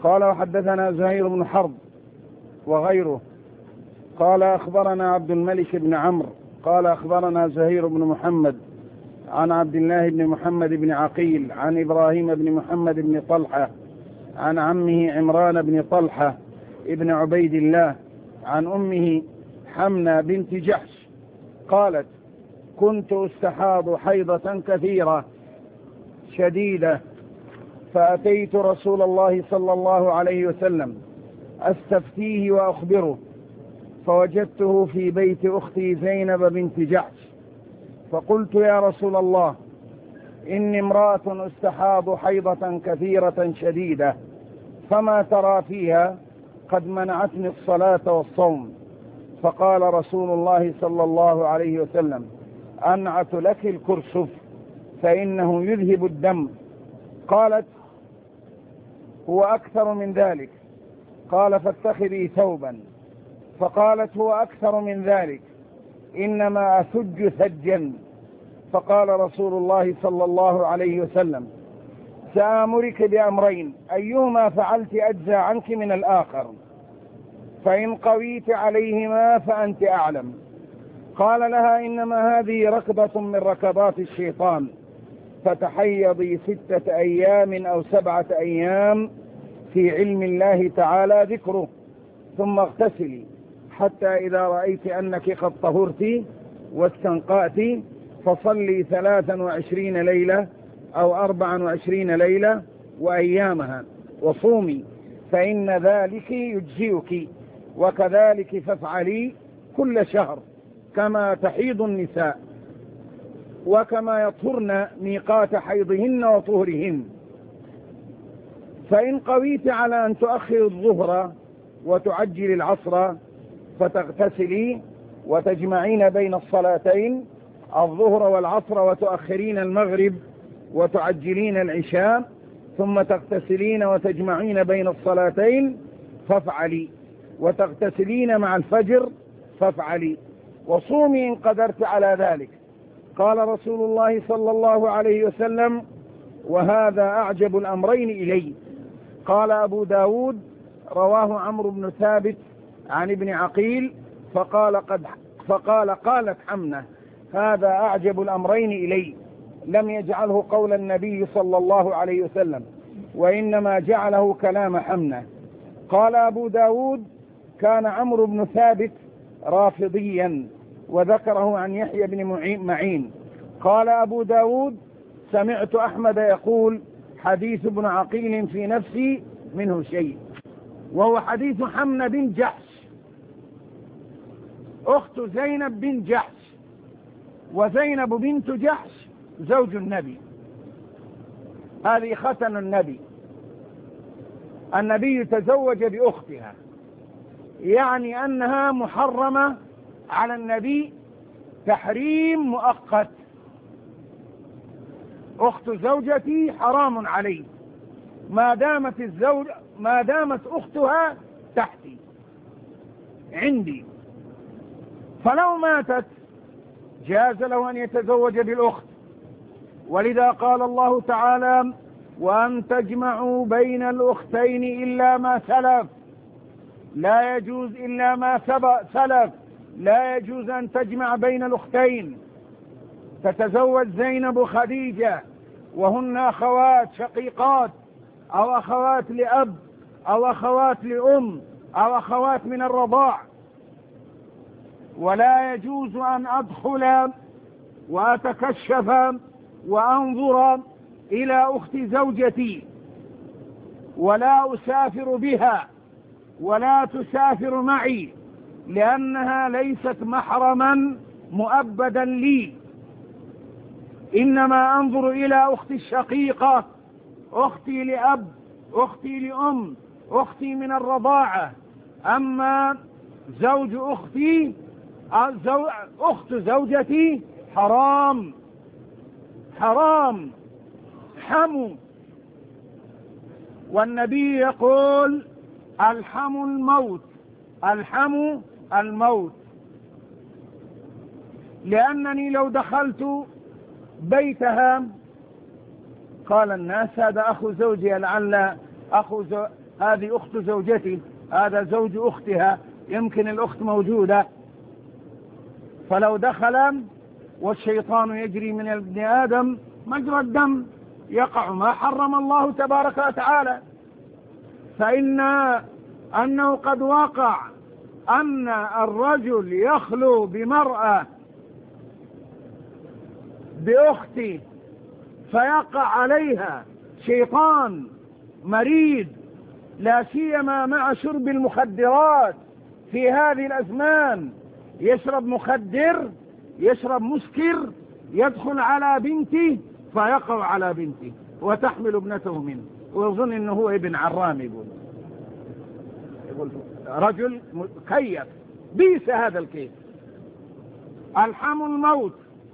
قال وحدثنا زهير بن حرب وغيره قال أخبرنا عبد الملك بن عمرو قال أخبرنا زهير بن محمد عن عبد الله بن محمد بن عقيل عن إبراهيم بن محمد بن طلحة عن عمه عمران بن طلحة ابن عبيد الله عن أمه حمنة بنت جحش قالت كنت استحاض حيضة كثيرة شديدة فأتيت رسول الله صلى الله عليه وسلم أستفتيه وأخبره فوجدته في بيت أختي زينب بنت جحش فقلت يا رسول الله إني امرأة استحاض حيضة كثيرة شديدة فما ترى فيها قد منعتني الصلاة والصوم فقال رسول الله صلى الله عليه وسلم أنعت لك الكرسف فإنه يذهب الدم. قالت هو أكثر من ذلك قال فاتخذي ثوبا فقالت هو أكثر من ذلك إنما أثج ثجا فقال رسول الله صلى الله عليه وسلم سآمرك بأمرين أيهما فعلت أجزى عنك من الآخر فإن قويت عليهما فأنت أعلم. قال لها إنما هذه ركضة من ركضات الشيطان فتحيضي 6 أيام أو 7 أيام في علم الله تعالى ذكره ثم اغتسلي حتى إذا رأيت أنك قد طهرت واستنقأت فصلي 23 ليلة أو 24 ليلة وأيامها وصومي فإن ذلك يجزئك وكذلك فافعلي كل شهر كما تحيض النساء وكما يطهرن ميقات حيضهن وطهرهن. فإن قويت على أن تؤخر الظهر وتعجل العصر فتغتسلي وتجمعين بين الصلاتين الظهر والعصر وتؤخرين المغرب وتعجلين العشاء ثم تغتسلين وتجمعين بين الصلاتين فافعلي وتغتسلين مع الفجر فافعلي وصومي إن قدرت على ذلك. قال رسول الله صلى الله عليه وسلم وهذا أعجب الأمرين إلي. قال أبو داود رواه عمرو بن ثابت عن ابن عقيل فقال قالت حمنة هذا أعجب الأمرين إلي لم يجعله قول النبي صلى الله عليه وسلم وإنما جعله كلام حمنة. قال أبو داود كان عمرو بن ثابت رافضيا وذكره عن يحيى بن معين. قال أبو داود سمعت أحمد يقول حديث ابن عقيل في نفسي منه شيء وهو حديث حمنة بن جحش أخت زينب بن جحش وزينب بنت جحش زوج النبي هذه ختن النبي تزوج بأختها يعني أنها محرمة على النبي تحريم مؤقت. أخت زوجتي حرام علي ما دامت أختها تحتي عندي فلو ماتت جاز له أن يتزوج بالأخت ولذا قال الله تعالى وأن تجمعوا بين الأختين إلا ما سلف لا يجوز إلا ما سلف لا يجوز أن تجمع بين الأختين. تتزوج زينب خديجة وهن أخوات شقيقات أو أخوات لأب أو أخوات لأم أو أخوات من الرضاع ولا يجوز أن أدخل وأتكشف وأنظر إلى أخت زوجتي ولا أسافر بها ولا تسافر معي لأنها ليست محرما مؤبدا لي إنما أنظر إلى أختي الشقيقة أختي لأب أختي لأم أختي من الرضاعة. أما زوج أختي أخت زوجتي حرام حمو والنبي يقول الحم الموت لأنني لو دخلت بيتها قال الناس هذا أخو زوجي لعل هذه أخت زوجتي، هذا زوج أختها، يمكن الأخت موجودة. فلو دخل والشيطان يجري من ابن آدم مجرى الدم يقع ما حرم الله تبارك وتعالى. فإن أنه قد وقع أن الرجل يخلو بمرأة بأخته فيقع عليها شيطان مريد، لا سيما مع شرب المخدرات في هذه الأزمان، يشرب مخدر، يشرب مسكر، يدخل على بنته فيقع على بنته وتحمل ابنته منه ويظن انه هو ابن عرام. يقول رجل كيف، بيس هذا الكيف. الحم الموت.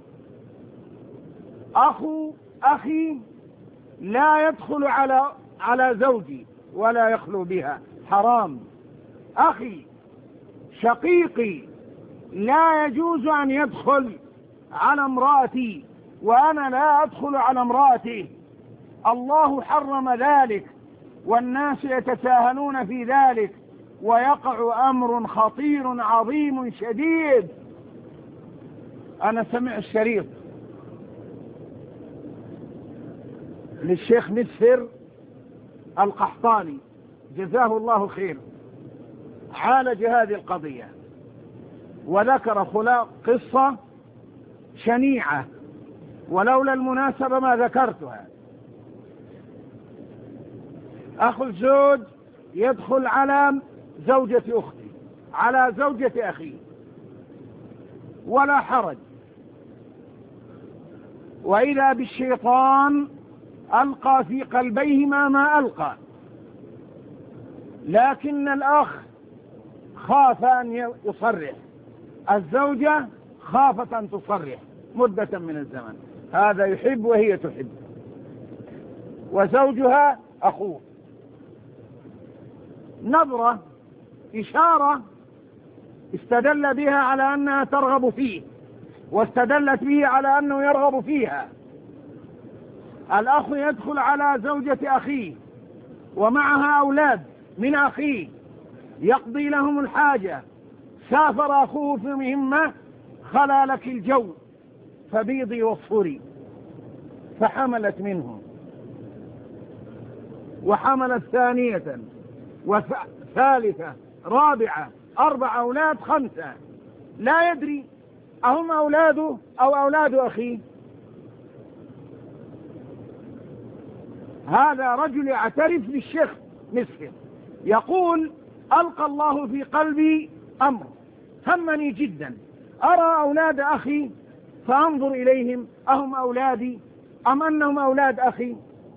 أخي لا يدخل على زوجي ولا يخلو بها، حرام. أخي شقيقي لا يجوز أن يدخل على امرأتي وأنا لا أدخل على امرأتي. الله حرم ذلك والناس يتساهلون في ذلك، ويقع أمر خطير عظيم شديد. أنا سمع الشريط للشيخ مسفر القحطاني جزاه الله خير، عالج هذه القضية وذكر قصة شنيعة، ولولا المناسبة ما ذكرتها. أخو الزوج يدخل على زوجة أختي، على زوجة أخي، ولا حرج. وإذا بالشيطان ألقى في قلبيهما ما ألقى، لكن الأخ خاف أن يصرح، الزوجة خافت أن تصرح مدة من الزمن، هذا يحب وهي تحب، وزوجها أخوه. نظرة، إشارة، استدل بها على أنها ترغب فيه، واستدلت به على أنه يرغب فيها. الأخ يدخل على زوجة أخيه ومعها أولاد من أخيه يقضي لهم الحاجة، سافر أخوه في مهمة، خلا لك الجو فبيضي واصفري، فحملت منه وحملت ثانية وثالثة رابعة، 4 أولاد 5، لا يدري أهم أولاده أو أولاد أخيه. هذا رجل يعترف بالشيخ مسفر، يقول ألقى الله في قلبي أمر همني جدا، أرى أولاد أخي فأنظر إليهم أهم أولادي أم أنهم أولاد أخي،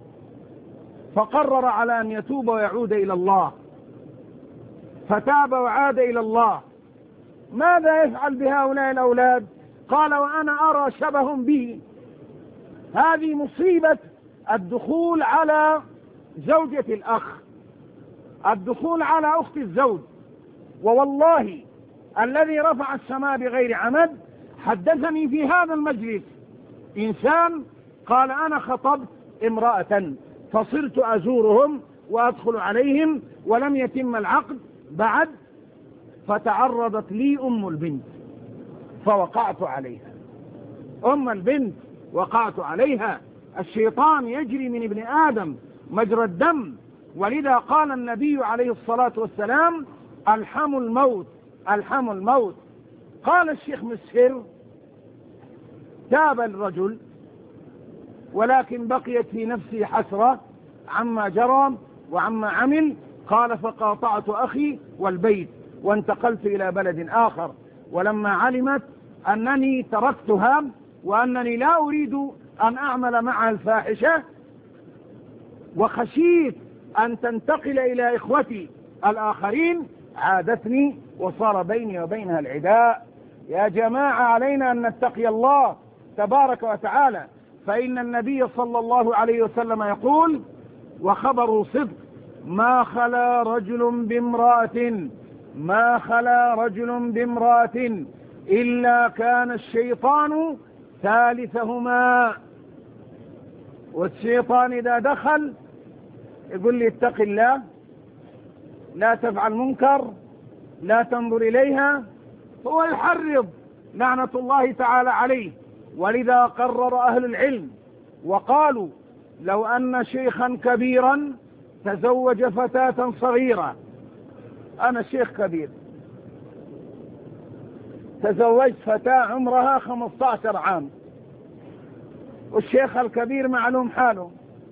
فقرر على أن يتوب ويعود إلى الله، فتاب وعاد إلى الله. ماذا يفعل بهؤلاء الأولاد؟ قال وأنا أرى شبه به. هذه مصيبة الدخول على زوجة الأخ، الدخول على أخت الزوج. ووالله الذي رفع السماء بغير عمد حدثني في هذا المجلس إنسان قال أنا خطبت امرأة فصرت أزورهم وأدخل عليهم ولم يتم العقد بعد، فتعرضت لي أم البنت فوقعت عليها. أم البنت وقعت عليها. الشيطان يجري من ابن آدم مجرى الدم، ولذا قال النبي عليه الصلاة والسلام الحم الموت، الحم الموت. قال الشيخ مسفر تاب الرجل ولكن بقيت في نفسي حسرة عما جرى وعما عمل. قال فقاطعت أخي والبيت وانتقلت إلى بلد آخر، ولما علمت أنني تركتها وأنني لا أريد أن أعمل معها الفاحشة وخشيت أن تنتقل إلى إخوتي الآخرين عادتني وصار بيني وبينها العداء. يا جماعة علينا أن نتقي الله تبارك وتعالى، فإن النبي صلى الله عليه وسلم يقول وخبر صدق ما خلا رجل بامرأة إلا كان الشيطان ثالثهما. والشيطان إذا دخل يقول لي اتق الله لا تفعل منكر، لا تنظر إليها، هو يحرض لعنة الله تعالى عليه. ولذا قرر أهل العلم وقالوا لو أن شيخا كبيرا تزوج فتاة صغيرة، أنا شيخ كبير تزوجت فتاة عمرها 15 عام، والشيخ الكبير معلوم حاله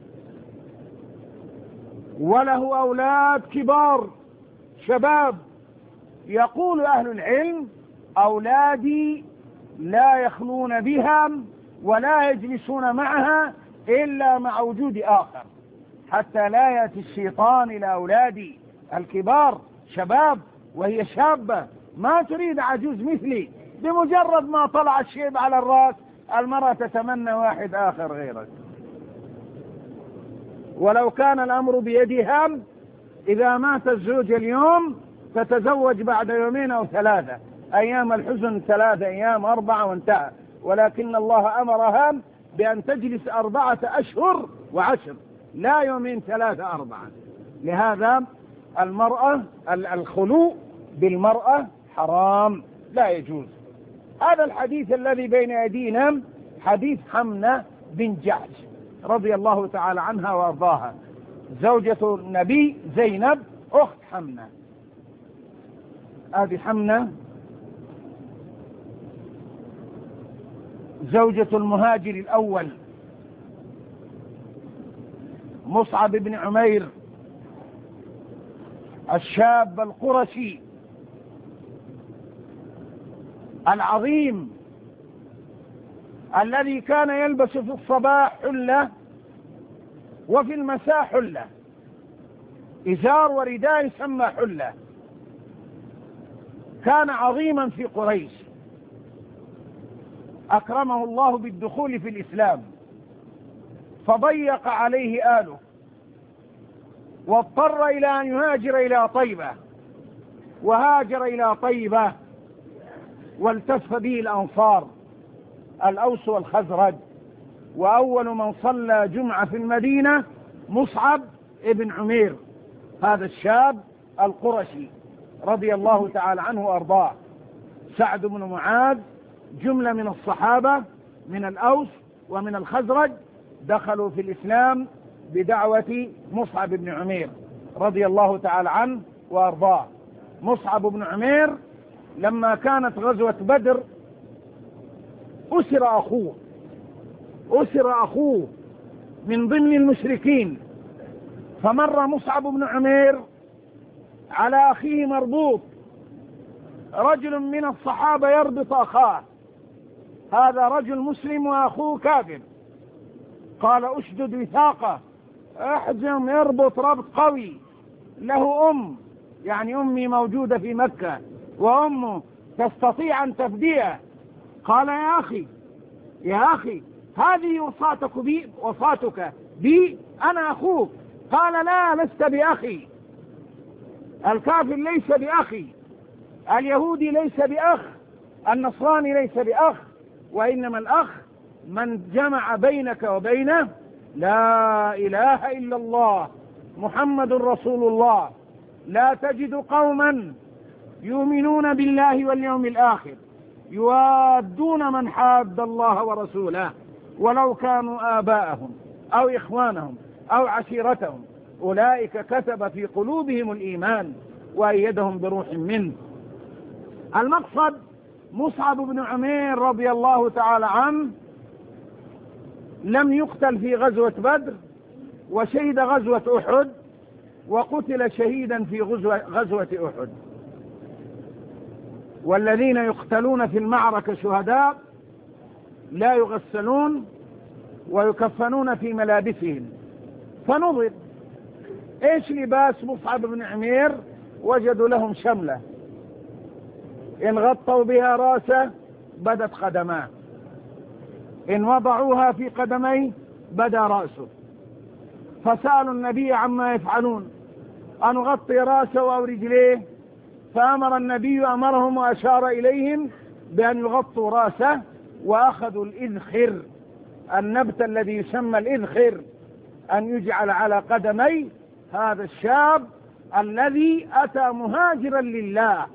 وله أولاد كبار شباب، يقول أهل العلم أولادي لا يخلون بها ولا يجلسون معها إلا مع وجود آخر، حتى لا يأتي الشيطان إلى أولادي الكبار شباب وهي شابة ما تريد عجوز مثلي، بمجرد ما طلع الشيب على الرأس المرأة تتمنى واحد آخر غيرك. ولو كان الأمر بيدها إذا مات الزوج اليوم تتزوج بعد 2 أو 3 أيام الحزن، 3 أيام 4 وانتهى، ولكن الله أمرها بأن تجلس 4 أشهر و10، لا 2 3 4. لهذا المرأة الخلو بالمرأة حرام لا يجوز. هذا الحديث الذي بين أيدينا حديث حمنة بن جحش رضي الله تعالى عنها وأرضاها، زوجة النبي زينب أخت حمنة. هذه حمنة زوجة المهاجر الأول مصعب بن عمير الشاب القرشي العظيم الذي كان يلبس في الصباح حلة وفي المساء حلة، إزار ورداء يسمى حلة، كان عظيما في قريش، أكرمه الله بالدخول في الإسلام فضيق عليه آله واضطر إلى أن يهاجر إلى طيبة، وهاجر إلى طيبة والتف به الأنصار الأوس والخزرج، وأول من صلى جمعة في المدينة مصعب ابن عمير، هذا الشاب القرشي رضي الله تعالى عنه وأرضاه. سعد بن معاذ جملة من الصحابة من الأوس ومن الخزرج دخلوا في الإسلام بدعوة مصعب بن عمير رضي الله تعالى عنه وأرضاه. مصعب بن عمير لما كانت غزوة بدر أسر أخوه من ضمن المشركين، فمر مصعب بن عمير على أخيه مربوط، رجل من الصحابة يربط أخاه، هذا رجل مسلم وأخوه كافر، قال أشدد وثاقه، احزم يربط ربط قوي، له يعني أمي موجودة في مكة وأمه تستطيع أن تفديه. قال يا أخي هذه وصاتك بي أنا أخوك. قال لا، لست بأخي، الكافر ليس بأخي، اليهودي ليس بأخ، النصراني ليس بأخ، وإنما الأخ من جمع بينك وبينه لا إله إلا الله محمد رسول الله. لا تجد قوما يؤمنون بالله واليوم الآخر يوادون من حاد الله ورسوله ولو كانوا آباءهم أو إخوانهم أو عشيرتهم، أولئك كتب في قلوبهم الإيمان وأيدهم بروح منه. المقصد مصعب بن عمير رضي الله تعالى عنه لم يقتل في غزوة بدر، وشهد غزوة أحد، وقتل شهيدا في غزوة أحد. والذين يقتلون في المعركة شهداء لا يغسلون ويكفنون في ملابسهم. فنظر ايش لباس مصعب بن عمير؟ وجدوا لهم شملة إن غطوا بها راسه بدت قدماه، إن وضعوها في قدميه بدا رأسه. فسألوا النبي عما يفعلون، أن نغطي راسه أو رجليه؟ فأمر النبي أمرهم وأشار إليهم بأن يغطوا راسه، وأخذوا الإذخر، النبت الذي يسمى الإذخر، أن يجعل على قدمي هذا الشاب الذي أتى مهاجرا لله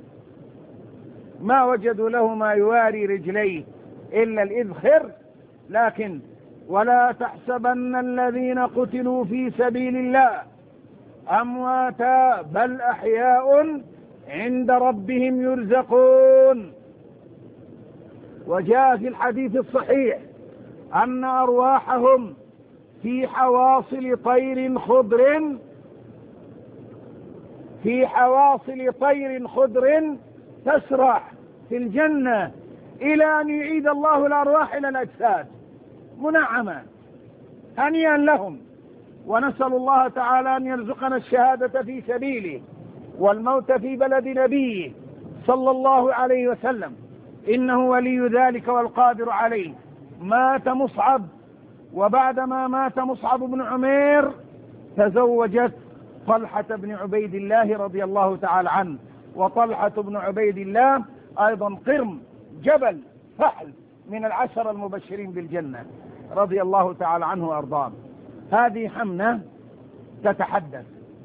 ما وجدوا له ما يواري رجليه إلا الإذخر، لكن ولا تحسبن الذين قتلوا في سبيل الله أمواتا بل أحياء عند ربهم يرزقون. وجاء في الحديث الصحيح أن أرواحهم في حواصل طير خضر تسرح في الجنة إلى أن يعيد الله الأرواح إلى الأجساد منعمة، هنيئا لهم. ونسأل الله تعالى أن يرزقنا الشهادة في سبيله والموت في بلد نبيه صلى الله عليه وسلم، إنه ولي ذلك والقادر عليه. مات مصعب، وبعدما مات مصعب بن عمير تزوجت طلحة بن عبيد الله رضي الله تعالى عنه. وطلحة بن عبيد الله أيضا قرم جبل فحل من العشر المبشرين بالجنة رضي الله تعالى عنه وأرضاه. هذه حمنة تتحدث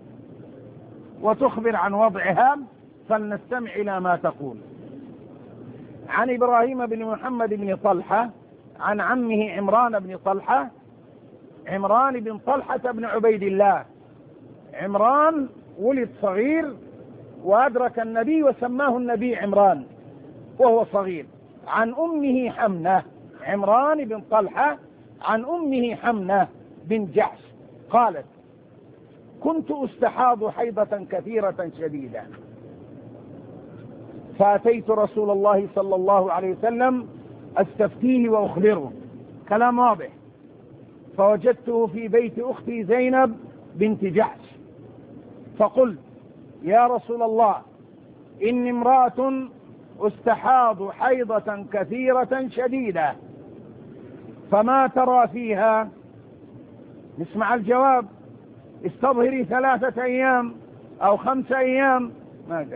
وتخبر عن وضعها، فلنستمع إلى ما تقول. عن إبراهيم بن محمد بن طلحة عن عمه عمران بن طلحة، عمران بن طلحة بن عبيد الله. عمران ولد صغير وأدرك النبي وسماه النبي عمران وهو صغير. عن أمه حمنة، عمران بن طلحة عن أمه حمنة بن جحش قالت: كنت أستحاض حيضة كثيرة شديدة، فأتيت رسول الله صلى الله عليه وسلم أستفتيه وأخبره، كلام واضح. فوجدته في بيت أختي زينب بنت جحش، فقلت: يا رسول الله، إني امرأة أستحاض حيضة كثيرة شديدة، فما ترى فيها؟ نسمع الجواب: استظهري 3 أيام أو 5 أيام. ما قال: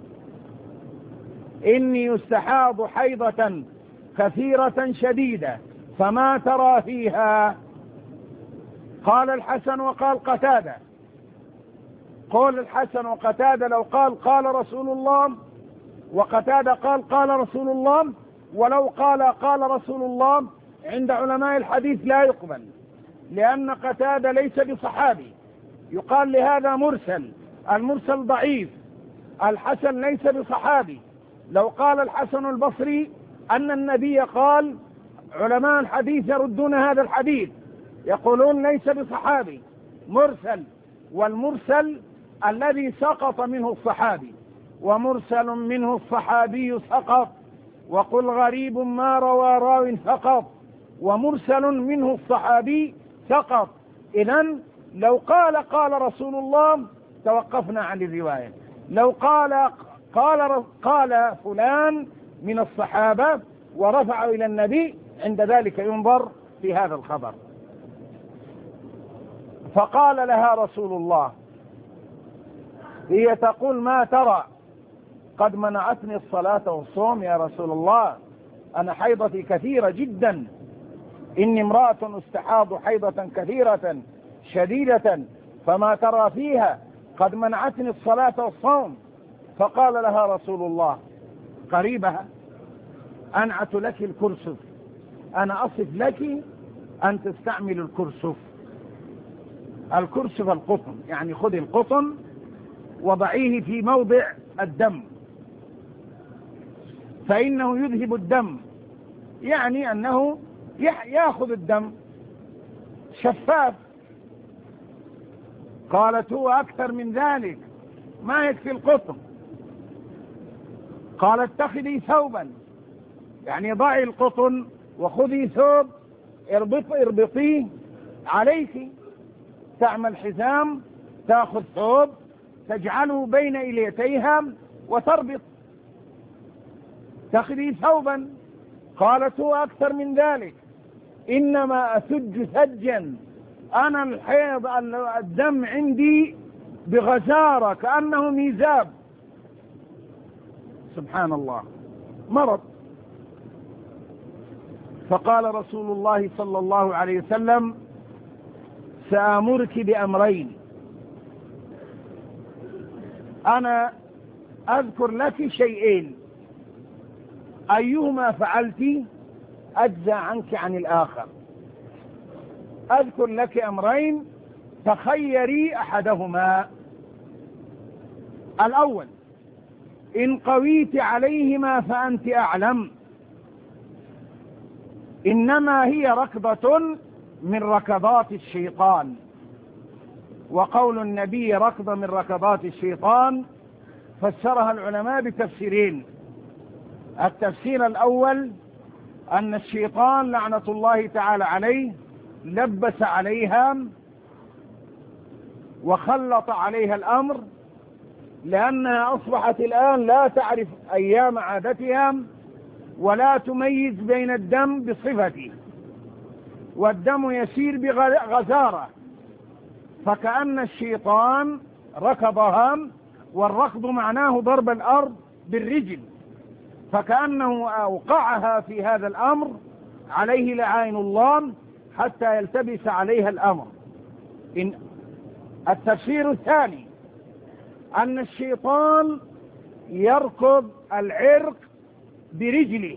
إني أستحاض حيضة كثيرة شديدة، فما ترى فيها؟ قال الحسن وقال قتادة. قول الحسن وقتادة لو قال رسول الله، وقتادة قال رسول الله، ولو قال رسول الله، عند علماء الحديث لا يقبل، لأن قتادة ليس بصحابي، يقال لهذا مرسل، المرسل ضعيف. الحسن ليس بصحابي، لو قال الحسن البصري أن النبي قال، علماء الحديث يردون هذا الحديث، يقولون ليس بصحابي، مرسل. والمرسل الذي سقط منه الصحابي، ومرسل منه الصحابي سقط، وقل غريب ما روى راو فقط، ومرسل منه الصحابي سقط. إذن لو قال رسول الله توقفنا عن الرواية، لو قال فلان من الصحابة ورفعوا إلى النبي، عند ذلك ينظر في هذا الخبر. فقال لها رسول الله، هي تقول: ما ترى؟ قد منعتني الصلاة والصوم يا رسول الله، أنا حيضتي كثيرة جدا، إني امرأة استحاض حيضة كثيرة شديدة، فما ترى فيها؟ قد منعتني الصلاة والصوم. فقال لها رسول الله قريبها: أنعت لك الكرسف، أنا أصف لك أن تستعمل الكرسف. الكرسف القطن، يعني خذ القطن وضعيه في موضع الدم، فإنه يذهب الدم، يعني أنه يأخذ الدم شفاف. قالت: هو أكثر من ذلك، ما يكفي القطن. قالت: اتخذي ثوبا، يعني ضعي القطن وخذي ثوب اربطيه عليك، تعمل حزام، تأخذ ثوب تجعله بين إليتيها وتربط، تخذي ثوبا. قالت: هو أكثر من ذلك، إنما أسج سجا، أنا الحيض الدم عندي بغزارة كأنه ميزاب. سبحان الله، مرض. فقال رسول الله صلى الله عليه وسلم: سآمرك بأمرين، أنا أذكر لك شيئين أيهما فعلت أجزى عنك عن الآخر. أذكر لك أمرين تخيري أحدهما. الأول: إن قويت عليهما فأنت أعلم، إنما هي ركضة من ركضات الشيطان. وقول النبي ركضة من ركضات الشيطان فسرها العلماء بتفسيرين. التفسير الأول أن الشيطان لعنة الله تعالى عليه لبس عليها وخلط عليها الأمر، لأنها أصبحت الآن لا تعرف أيام عادتها ولا تميز بين الدم بصفته، والدم يسير بغزارة، فكأن الشيطان ركضها، والركض معناه ضرب الأرض بالرجل، فكأنه أوقعها في هذا الأمر عليه لعائن الله حتى يلتبس عليها الأمر. التفسير الثاني أن الشيطان يركض العرق برجله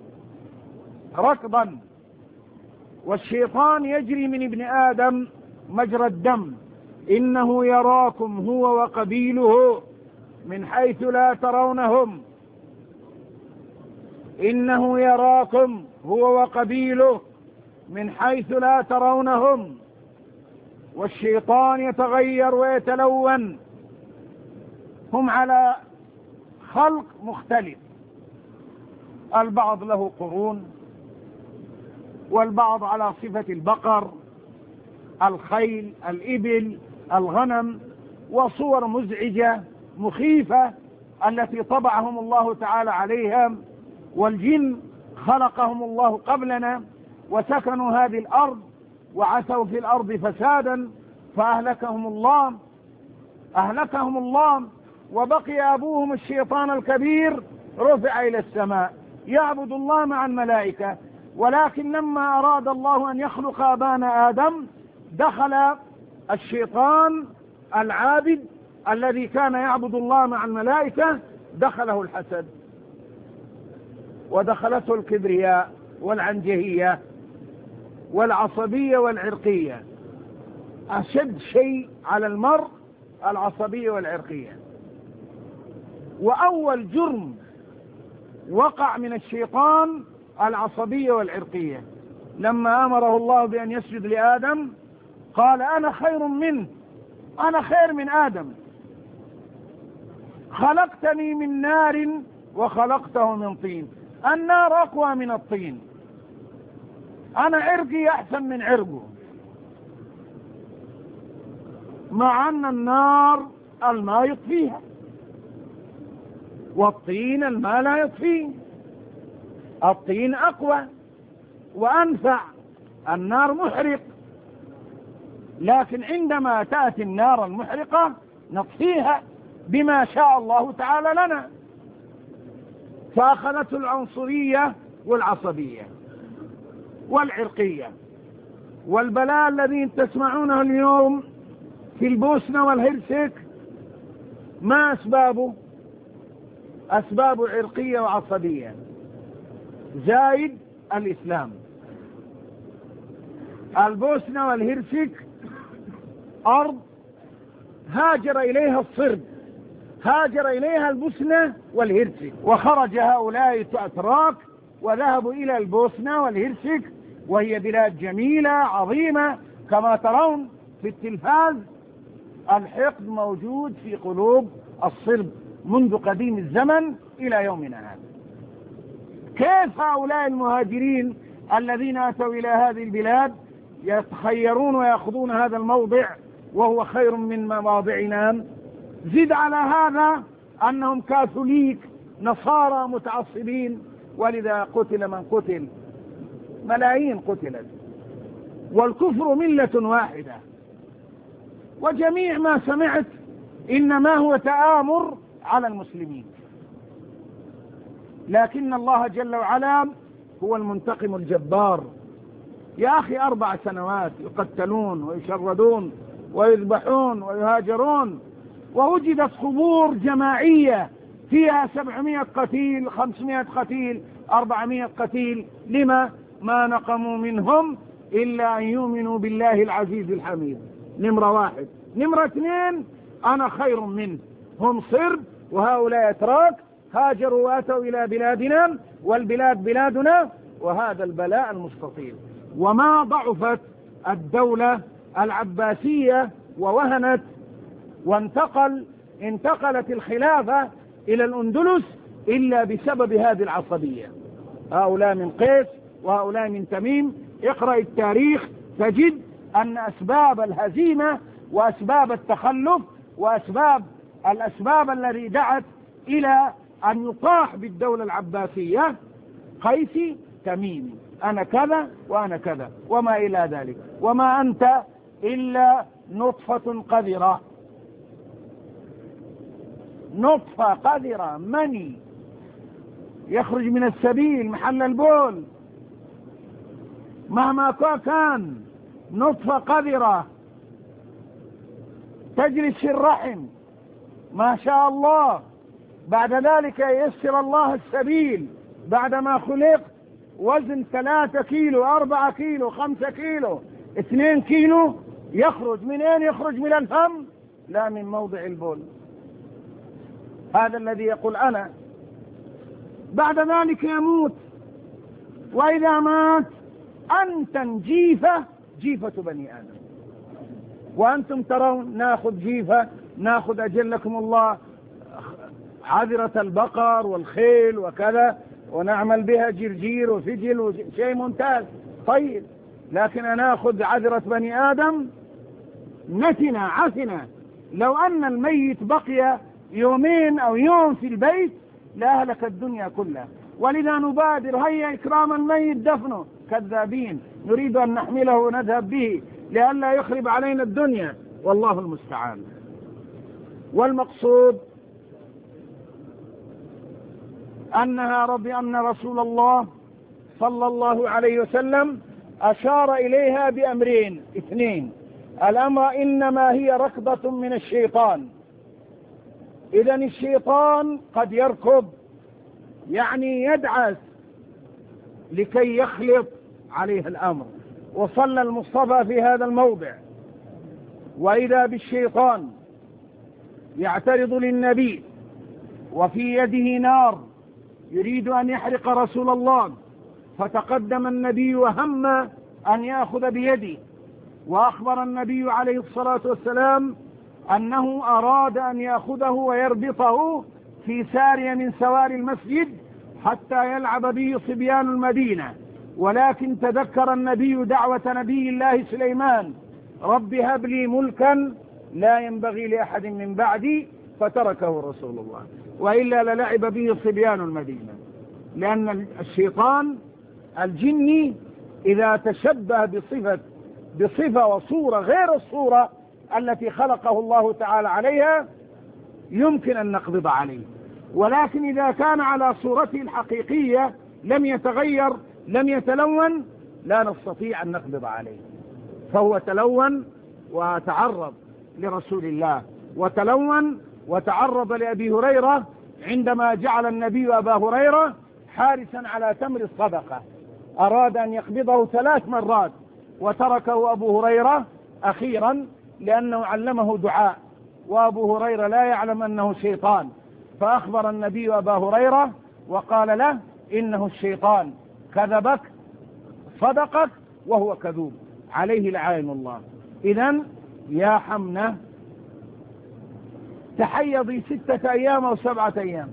ركضا، والشيطان يجري من ابن آدم مجرى الدم. إنه يراكم هو وقبيله من حيث لا ترونهم، إنه يراكم هو وقبيله من حيث لا ترونهم. والشيطان يتغير ويتلون، هم على خلق مختلف، البعض له قرون، والبعض على صفة البقر، الخيل، الإبل، الغنم، وصور مزعجة مخيفة التي طبعهم الله تعالى عليها. والجن خلقهم الله قبلنا وسكنوا هذه الأرض وعثوا في الأرض فسادا فأهلكهم الله، وبقي أبوهم الشيطان الكبير رفع إلى السماء يعبد الله مع الملائكة. ولكن لما أراد الله أن يخلق أبانا آدم دخل الشيطان العابد الذي كان يعبد الله مع الملائكة، دخله الحسد ودخلته الكبرياء والعنجهية والعصبية والعرقية. أشد شيء على المرء العصبية والعرقية. وأول جرم وقع من الشيطان العصبية والعرقية. لما أمره الله بأن يسجد لآدم قال: أنا خير منه، أنا خير من آدم، خلقتني من نار وخلقته من طين، النار أقوى من الطين، أنا عرقي أحسن من عرقه، مع أن النار الماء يطفيها والطين الماء لا يطفيه. الطين أقوى وأنفع، النار محرق، لكن عندما تأتي النار المحرقة نطفيها بما شاء الله تعالى لنا. فأخذته العنصرية والعصبية والعرقية. والبلاء الذي تسمعونه اليوم في البوسنة والهرسك ما أسبابه؟ أسبابه عرقية وعصبية، زايد الإسلام. البوسنة والهرسك أرض هاجر إليها الصرب، هاجر إليها البوسنة والهرسك، وخرج هؤلاء الأتراك وذهبوا إلى البوسنة والهرسك، وهي بلاد جميلة عظيمة كما ترون في التلفاز. الحقد موجود في قلوب الصرب منذ قديم الزمن إلى يومنا هذا. كيف هؤلاء المهاجرين الذين أتوا إلى هذه البلاد يتخيرون ويأخذون هذا الموضع وهو خير من مواضعنا؟ زد على هذا أنهم كاثوليك نصارى متعصبين، ولذا قتل من قتل، ملايين قتلت، والكفر ملة واحدة. وجميع ما سمعت إنما هو تآمر على المسلمين، لكن الله جل وعلا هو المنتقم الجبار. يا أخي 4 سنوات يقتلون ويشردون ويذبحون ويهاجرون، ووجدت قبور جماعية فيها 700 قتيل، 500 قتيل، 400 قتيل. لما؟ ما نقموا منهم إلا أن يؤمنوا بالله العزيز الحميد. نمرة 1. نمرة 2، أنا خير منه، هم صرب وهؤلاء أتراك، هاجروا وأتوا إلى بلادنا والبلاد بلادنا، وهذا البلاء المستطيل. وما ضعفت الدولة العباسية ووهنت انتقلت الخلافة إلى الأندلس إلا بسبب هذه العصبية. هؤلاء من قيس وهؤلاء من تميم. اقرأ التاريخ تجد أن أسباب الهزيمة وأسباب التخلف الأسباب التي دعت إلى أن يطاح بالدولة العباسية قيسي تميمي، أنا كذا وأنا كذا وما إلى ذلك، وما أنت إلا نطفة قذرة، نطفة قذرة، مني يخرج من السبيل محل البول، مهما كان نطفة قذرة تجلس في الرحم ما شاء الله، بعد ذلك ييسر الله السبيل بعدما خلق وزن 3 كيلو 4 كيلو 5 كيلو 2 كيلو، يخرج من أين؟ يخرج من الفم لا من موضع البول. هذا الذي يقول أنا، بعد ذلك يموت، وإذا مات أنتم جيفة بني آدم، وأنتم ترون ناخذ جيفة، ناخذ أجلكم الله عذرة البقر والخيل وكذا ونعمل بها جرجير وفجل شيء ممتاز طيب، لكن ناخذ عذرة بني آدم نتنا عفنا. لو أن الميت بقي يومين أو يوم في البيت لأهلك الدنيا كلها. ولذا نبادر هيا إكرام الميت دفنه، كذابين، نريد أن نحمله ونذهب به لئلا يخرب علينا الدنيا، والله المستعان. والمقصود أن رسول الله صلى الله عليه وسلم أشار إليها بأمرين 2. الأمر إنما هي ركضة من الشيطان، إذن الشيطان قد يركض يعني يدعس لكي يخلط عليه الأمر. وصلى المصطفى في هذا الموضع وإذا بالشيطان يعترض للنبي وفي يده نار يريد أن يحرق رسول الله، فتقدم النبي وهم أن يأخذ بيده، وأخبر النبي عليه الصلاة والسلام أنه أراد أن يأخذه ويربطه في سارية من سواري المسجد حتى يلعب به صبيان المدينة، ولكن تذكر النبي دعوة نبي الله سليمان: رب هب لي ملكا لا ينبغي لأحد من بعدي، فتركه رسول الله، وإلا للعب به صبيان المدينة. لأن الشيطان الجني إذا تشبه بصفة وصورة غير الصورة التي خلقه الله تعالى عليها يمكن أن نقبض عليه، ولكن إذا كان على صورته الحقيقية لم يتغير لم يتلون لا نستطيع أن نقبض عليه. فهو تلون وتعرض لرسول الله، وتلون وتعرض لأبي هريرة عندما جعل النبي أبا هريرة حارسا على تمر الصدقة، أراد أن يقبضه 3 مرات وتركه أبو هريرة أخيرا لأنه علمه دعاء، وأبو هريرة لا يعلم أنه شيطان، فأخبر النبي أبا هريرة وقال له: إنه الشيطان كذبك صدقك وهو كذوب، عليه لعائن الله. إذن يا حمنة تحيضي 6 أيام أو 7 أيام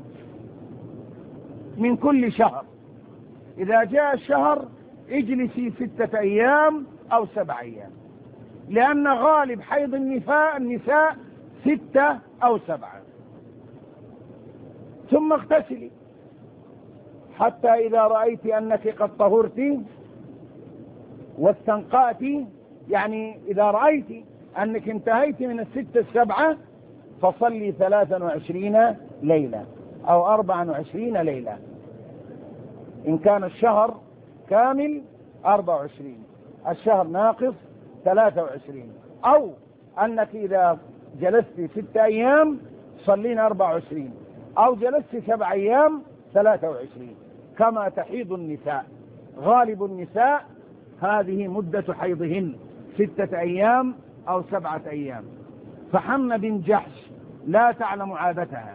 من كل شهر، إذا جاء الشهر اجلسي 6 أيام أو 7 أيام، لأن غالب حيض النساء 6 أو 7، ثم اغتسلي حتى إذا رأيت أنك قد طهرت واستنقأت، يعني إذا رأيت أنك انتهيت من 6 7 فصلي 23 ليلة أو 24 ليلة، إن كان الشهر كامل 24، الشهر ناقص 23، أو أنك إذا جلست 6 أيام صلين 24، أو جلست 7 أيام 23 كما تحيض النساء. غالب النساء هذه مدة حيضهن 6 أيام أو 7 أيام. فحمنا بن جحش لا تعلم عادتها،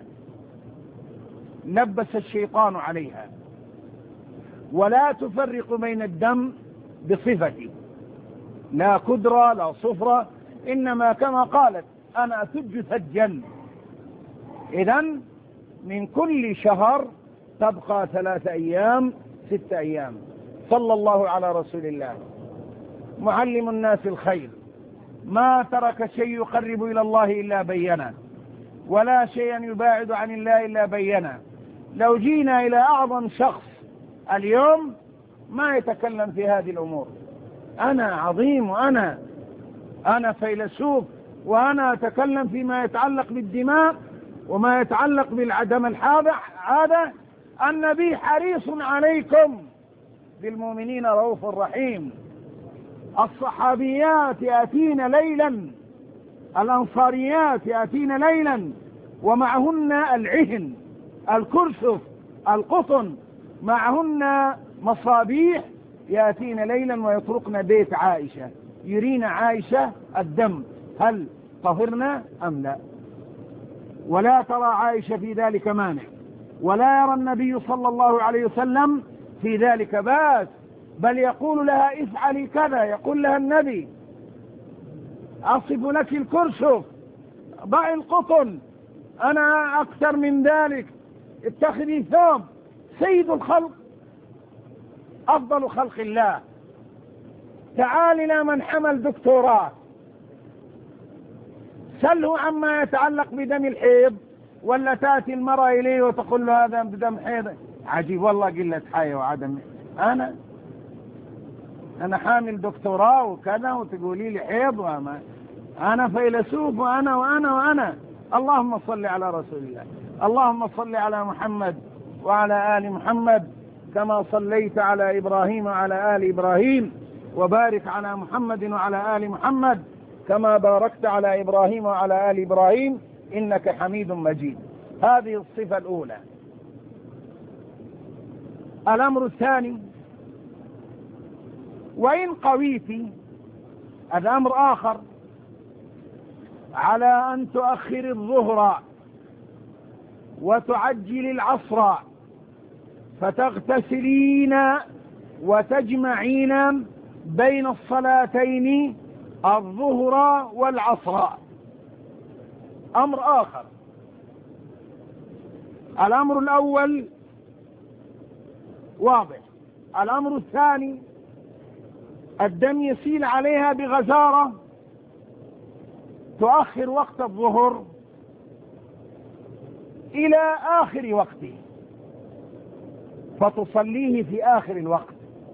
لبس الشيطان عليها، ولا تفرق بين الدم بصفته، لا كدرة لا صفرة، إنما كما قالت أنا أسج سجا. إذن من كل شهر تبقى 3 أيام 6 أيام. صلى الله على رسول الله معلم الناس الخير، ما ترك شيء يقرب إلى الله إلا بينه، ولا شيئا يباعد عن الله إلا بينه. لو جينا إلى أعظم شخص اليوم ما يتكلم في هذه الأمور. أنا عظيم وأنا فيلسوف وأنا أتكلم فيما يتعلق بالدماء وما يتعلق بالعدم هذا. النبي حريص عليكم بالمؤمنين رؤوف رحيم. الصحابيات يأتين ليلا، الأنصاريات يأتين ليلا ومعهن العهن الكرسف القطن، معهن مصابيح، يأتين ليلا ويطرقن بيت عائشة، يرين عائشة الدم هل طهرنا أم لا. ولا ترى عائشة في ذلك مانع، ولا يرى النبي صلى الله عليه وسلم في ذلك بأس، بل يقول لها افعلي كذا. يقول لها النبي أصف لك الكرسف، ضعي القطن، أنا أكثر من ذلك، اتخذي ثوب. سيد الخلق أفضل خلق الله، تعال إلى من حمل دكتوراه سله عما يتعلق بدم الحيض، ولا تأتي المرأة إليه وتقول له هذا بدم حيض. عجيب والله، قلة حياة وعدم. أنا حامل دكتوراه وكذا وتقولي لي حيض، وما أنا فيلسوف وأنا. اللهم صل على رسول الله. اللهم صل على محمد وعلى آل محمد كما صليت على إبراهيم وعلى آل إبراهيم، وبارك على محمد وعلى آل محمد كما باركت على إبراهيم وعلى آل إبراهيم إنك حميد مجيد. هذه الصفة الأولى. الأمر الثاني، وإن قويت، الأمر آخر، على أن تؤخر الظهر وتعجل العصر، فتغتسلين وتجمعين بين الصلاتين الظهر والعصر. أمر آخر. الأمر الأول واضح. الأمر الثاني، الدم يسيل عليها بغزارة، تؤخر وقت الظهر إلى آخر وقته فتصليه في آخر الوقت.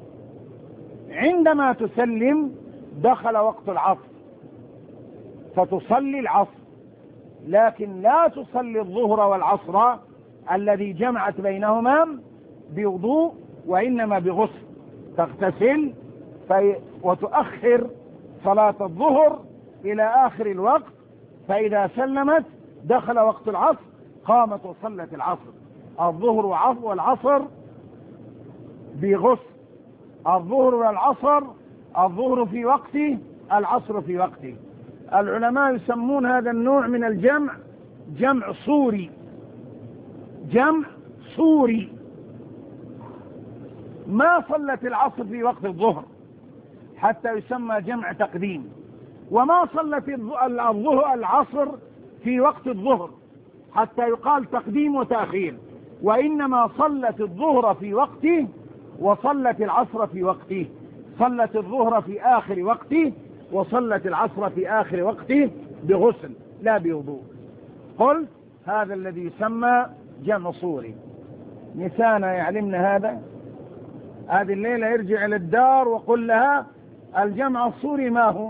عندما تسلم دخل وقت العصر فتصلي العصر، لكن لا تصلي الظهر والعصر الذي جمعت بينهما بوضوء، وإنما بغسل. تغتسل وتؤخر صلاة الظهر إلى آخر الوقت، فإذا سلمت دخل وقت العصر، قامت وصلت العصر. الظهر والعصر بغسل، الظهر والعصر، الظهر في وقته، العصر في وقته. العلماء يسمون هذا النوع من الجمع جمع صوري. جمع صوري. ما صلت العصر في وقت الظهر حتى يسمى جمع تقديم، وما صلت العصر في وقت الظهر حتى يقال تقديم وتأخير، وإنما صلت الظهر في وقته وصلت العصر في وقته. صلت الظهر في آخر وقته وصلت العصر في آخر وقته بغسل لا بوضوء. قلت هذا الذي يسمى جمع صوري. نسانا يعلمن هذا. هذه الليلة يرجع إلى الدار وقل لها الجمع الصوري ما هو.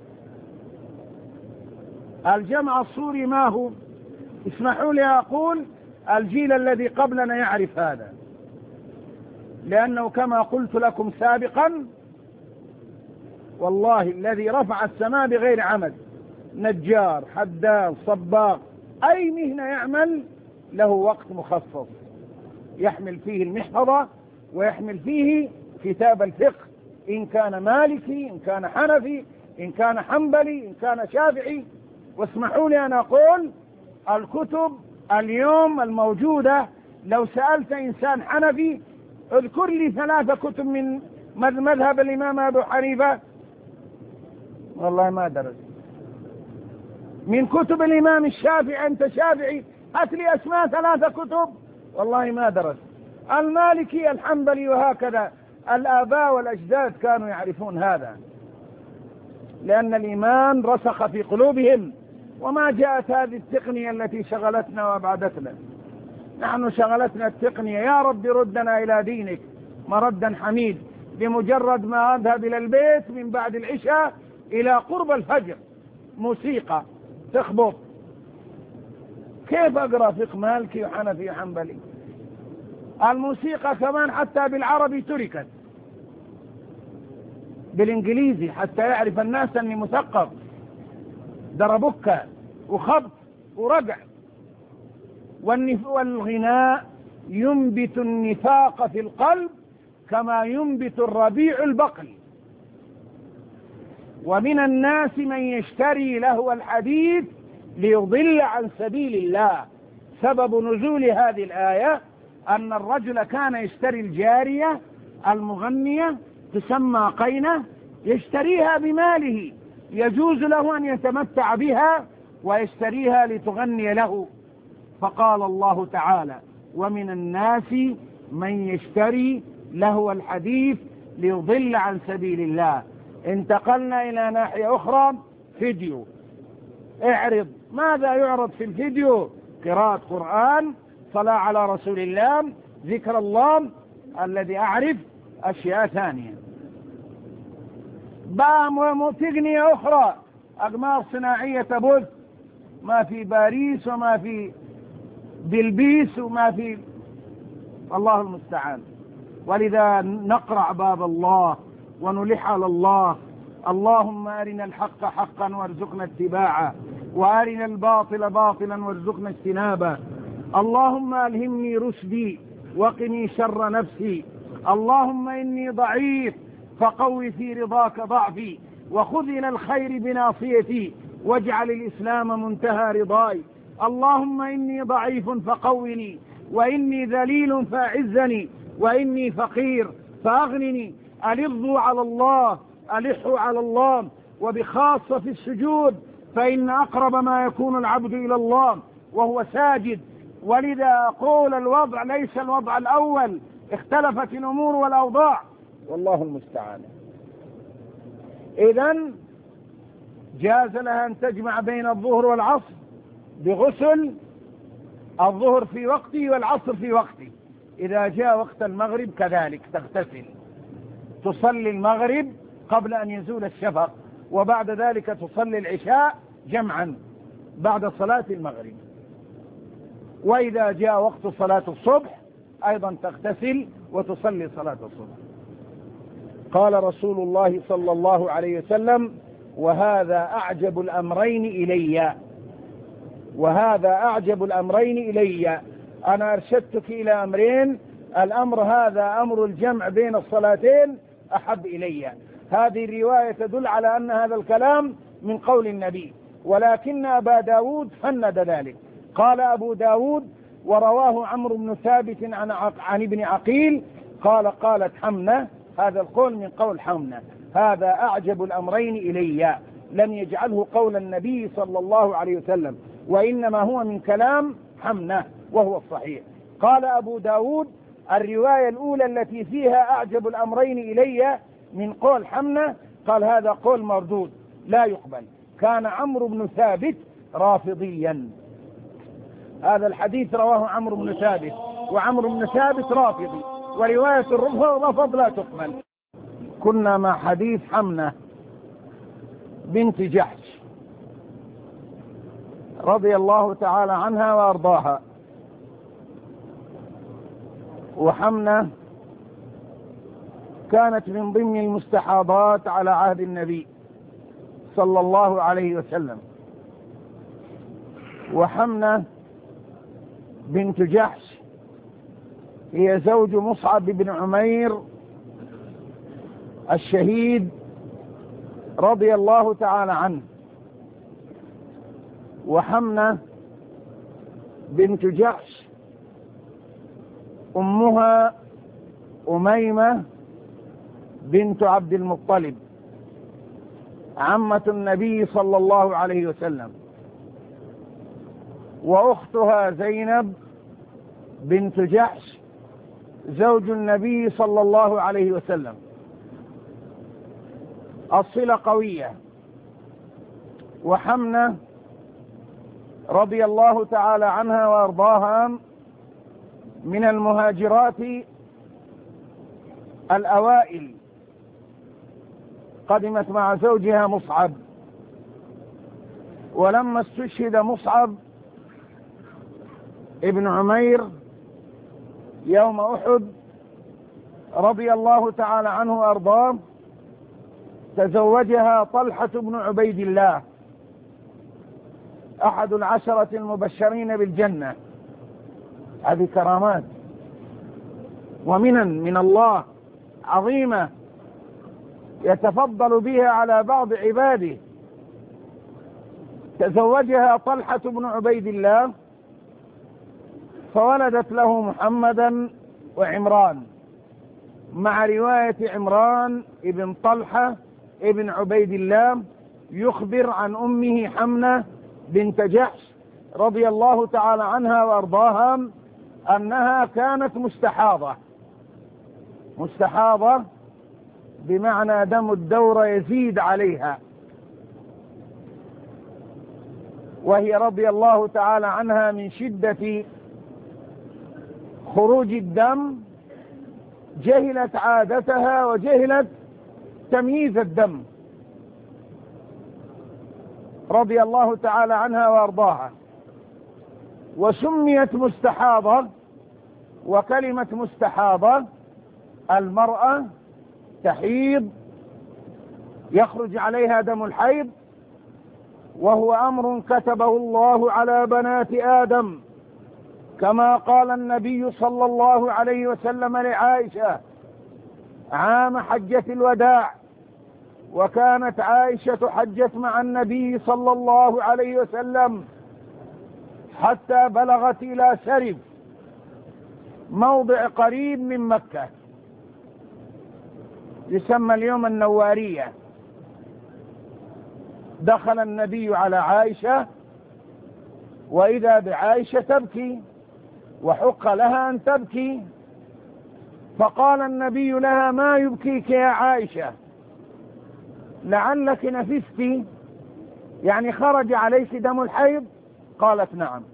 الجمع الصوري ما هو؟ اسمحوا لي أقول الجيل الذي قبلنا يعرف هذا، لأنه كما قلت لكم سابقا والله الذي رفع السماء بغير عمد نجار، حداد، صباغ، أي مهنة يعمل له وقت مخصص يحمل فيه المحفظة ويحمل فيه كتاب الفقه، إن كان مالكي، إن كان حنفي، إن كان حنبلي، إن كان شافعي. واسمحوا لي أن أقول الكتب اليوم الموجودة، لو سألت إنسان حنفي اذكر لي 3 كتب من مذهب الإمام أبو حنيفة، والله ما درس. من كتب الإمام الشافعي، أنت شافعي هات لي أسماء 3 كتب، والله ما درس. المالكي، الحنبلي، وهكذا. الآباء والأجداد كانوا يعرفون هذا، لأن الإيمان رسخ في قلوبهم. وما جاءت هذه التقنية التي شغلتنا وأبعدتنا. نحن شغلتنا التقنية، يا رب ردنا إلى دينك مردا حميد. بمجرد ما أذهب إلى البيت من بعد العشاء إلى قرب الفجر موسيقى تخبط، كيف أقرأ فقه مالكي وحنفي وحنبلي؟ الموسيقى كمان حتى بالعربي تركت، بالإنجليزي حتى يعرف الناس أني مثقف. دربكة وخبط ورقع. والغناء ينبت النفاق في القلب كما ينبت الربيع البقل. ومن الناس من يشتري لهو الحديث ليضل عن سبيل الله. سبب نزول هذه الآية أن الرجل كان يشتري الجارية المغنية تسمى قينة، يشتريها بماله، يجوز له أن يتمتع بها ويشتريها لتغني له. فقال الله تعالى: ومن الناس من يشتري لهو الحديث ليضل عن سبيل الله. انتقلنا إلى ناحية أخرى، فيديو. اعرض، ماذا يعرض في الفيديو؟ قراءة قرآن، صلاة على رسول الله، ذكر الله الذي أعرف، أشياء ثانية. تقنية أخرى، أقمار صناعية تبث، ما في باريس وما في بلبيس وما في، الله المستعان. ولذا نقرع باب الله ونلح على الله: اللهم أرنا الحق حقا وارزقنا اتباعه، وأرنا الباطل باطلا وارزقنا اجتنابه. اللهم ألهمني رشدي وقني شر نفسي. اللهم إني ضعيف فقوي في رضاك ضعفي، وخذ إلى الخير بناصيتي، واجعل الإسلام منتهى رضاي. اللهم إني ضعيف فقوني، وإني ذليل فأعزني، وإني فقير فأغنني. ألظوا على الله، ألحوا على الله، وبخاصة في السجود، فإن أقرب ما يكون العبد إلى الله وهو ساجد. ولذا أقول الوضع ليس الوضع الأول، اختلفت الأمور والأوضاع، والله المستعان. إذن جاز لها أن تجمع بين الظهر والعصر بغسل، الظهر في وقته والعصر في وقته. إذا جاء وقت المغرب كذلك تغتسل، تصلي المغرب قبل أن يزول الشفق، وبعد ذلك تصلي العشاء جمعا بعد صلاة المغرب. وإذا جاء وقت صلاة الصبح أيضا تغتسل وتصلي صلاة الصبح. قال رسول الله صلى الله عليه وسلم: وهذا أعجب الأمرين إلي، وهذا أعجب الأمرين إلي. أنا أرشدتك إلى أمرين، الأمر هذا أمر الجمع بين الصلاتين أحب إلي. هذه الرواية تدل على أن هذا الكلام من قول النبي، ولكن أبا داود فند ذلك. قال أبو داود: ورواه عمرو بن ثابت عن ابن عقيل قالت حمنة، هذا القول من قول حمنة. هذا أعجب الأمرين إلي، لم يجعله قول النبي صلى الله عليه وسلم، وإنما هو من كلام حمنة وهو الصحيح. قال أبو داود: الرواية الأولى التي فيها أعجب الأمرين إلي من قول حمنة، قال هذا قول مردود لا يقبل، كان عمرو بن ثابت رافضيا. هذا الحديث رواه عمرو بن ثابت، وعمرو بن ثابت رافضي، ورواية الرفض لا تقبل. كنا مع حديث حمنة بنت جحش رضي الله تعالى عنها وأرضاها. وحمنة كانت من ضمن المستحاضات على عهد النبي صلى الله عليه وسلم، وحمنة بنت جحش هي زوج مصعب بن عمير الشهيد رضي الله تعالى عنه. وحمنة بنت جحش أمها أميمة بنت عبد المطلب عمة النبي صلى الله عليه وسلم، وأختها زينب بنت جحش زوج النبي صلى الله عليه وسلم. الصلة قوية. وحمنة رضي الله تعالى عنها وارضاها من المهاجرات الأوائل، قدمت مع زوجها مصعب، ولما استشهد مصعب ابن عمير يوم أحد رضي الله تعالى عنه وارضاه تزوجها طلحة بن عبيد الله أحد العشرة المبشرين بالجنة. هذه كرامات ومنن من الله عظيمة يتفضل بها على بعض عباده. تزوجها طلحة بن عبيد الله فولدت له محمدا وعمران، مع رواية عمران ابن طلحة ابن عبيد الله يخبر عن أمه حمنة بنت جحش رضي الله تعالى عنها وأرضاها أنها كانت مستحاضة بمعنى دم الدورة يزيد عليها، وهي رضي الله تعالى عنها من شدة خروج الدم جهلت عادتها وجهلت تمييز الدم رضي الله تعالى عنها وارضاها، وسميت مستحاضة. وكلمة مستحاضة المرأة تحيض يخرج عليها دم الحيض، وهو أمر كتبه الله على بنات آدم، كما قال النبي صلى الله عليه وسلم لعائشة عام حجة الوداع، وكانت عائشة حجت مع النبي صلى الله عليه وسلم حتى بلغت إلى سرف موضع قريب من مكة يسمى اليوم النوارية. دخل النبي على عائشة وإذا بعائشة تبكي، وحق لها أن تبكي، فقال النبي لها ما يبكيك يا عائشة؟ لعلك نفست، يعني خرج عليك دم الحيض؟ قالت نعم.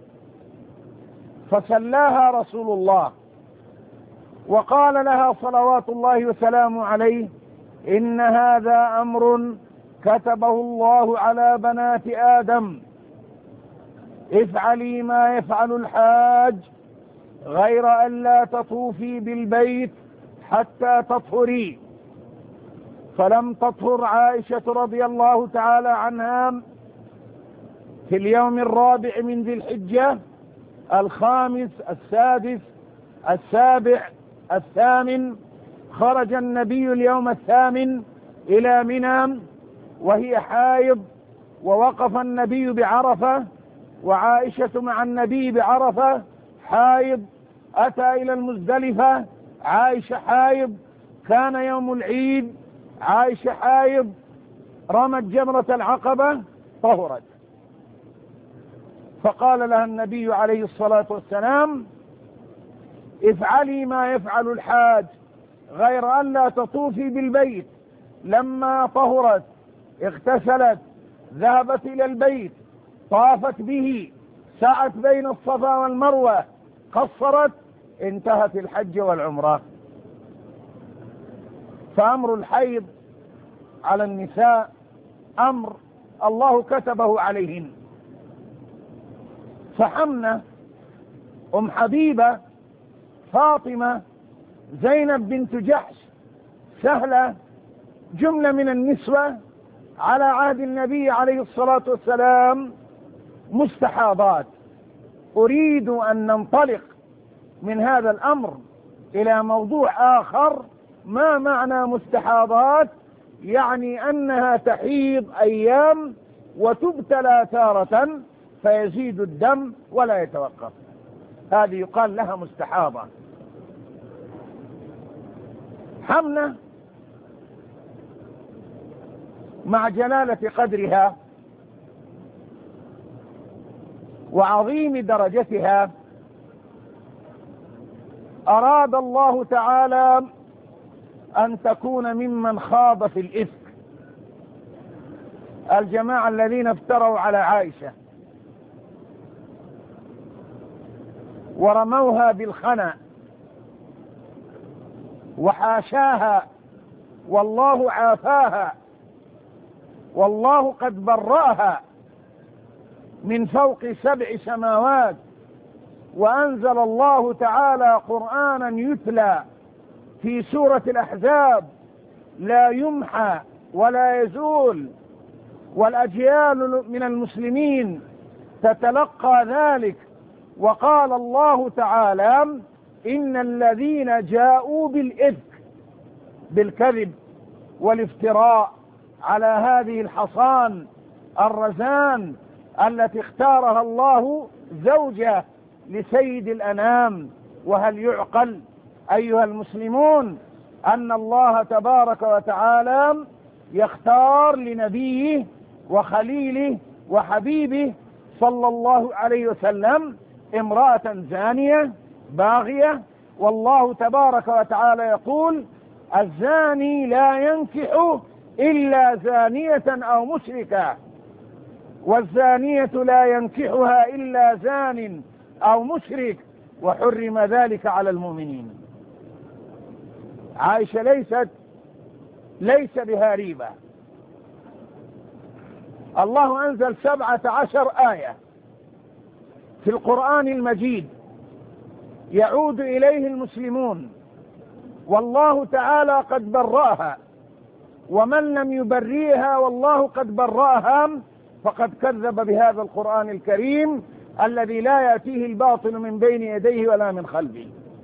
فسلاها رسول الله وقال لها صلوات الله وسلامه عليه إن هذا أمر كتبه الله على بنات آدم، افعلي ما يفعل الحاج غير أن لا تطوفي بالبيت حتى تطهري. فلم تطهر عائشة رضي الله تعالى عنها في اليوم الرابع من ذي الحجة، الخامس، السادس، السابع، الثامن. خرج النبي اليوم الثامن إلى منى وهي حائض، ووقف النبي بعرفة وعائشة مع النبي بعرفة حائض. أتى إلى المزدلفة عائشة حائض، كان يوم العيد عائشة حائض، رمت جمرة العقبة طهرت. فقال لها النبي عليه الصلاة والسلام افعلي ما يفعل الحاج غير أن لا تطوفي بالبيت. لما طهرت اغتسلت ذهبت إلى البيت طافت به، سعت بين الصفا والمروة، قصرت، انتهت الحج والعمرة. فأمر الحيض على النساء أمر الله كتبه عليهن. فحمنة، أم حبيبة، فاطمة، زينب بنت جحش، سهلة، جملة من النسوة على عهد النبي عليه الصلاة والسلام مستحاضات. أريد أن ننطلق من هذا الأمر إلى موضوع آخر. ما معنى مستحاضات؟ يعني أنها تحيض أيام وتبتلى تارة فيزيد الدم ولا يتوقف، هذه يقال لها مستحاضة. حمنة مع جلالة قدرها وعظيم درجتها أراد الله تعالى أن تكون ممن خاض في الإفك، الجماعة الذين افتروا على عائشة ورموها بالخنا وحاشاها، والله عافاها، والله قد برأها من فوق 7 سماوات، وأنزل الله تعالى قرآنا يتلى في سورة الأحزاب لا يمحى ولا يزول، والأجيال من المسلمين تتلقى ذلك. وقال الله تعالى إن الذين جاءوا بالإفك، بالكذب والافتراء على هذه الحصان الرزان التي اختارها الله زوجة لسيد الأنام. وهل يعقل أيها المسلمون أن الله تبارك وتعالى يختار لنبيه وخليله وحبيبه صلى الله عليه وسلم امرأة زانية باغية؟ والله تبارك وتعالى يقول الزاني لا ينكح إلا زانية أو مشركة، والزانية لا ينكحها إلا زان أو مشرك، وحرم ذلك على المؤمنين. عائشة ليس بها ريبة. الله أنزل 17 آية في القرآن المجيد يعود إليه المسلمون، والله تعالى قد برأها، ومن لم يبرئها والله قد برأها فقد كذب بهذا القرآن الكريم الذي لا يأتيه الباطل من بين يديه ولا من خلفه.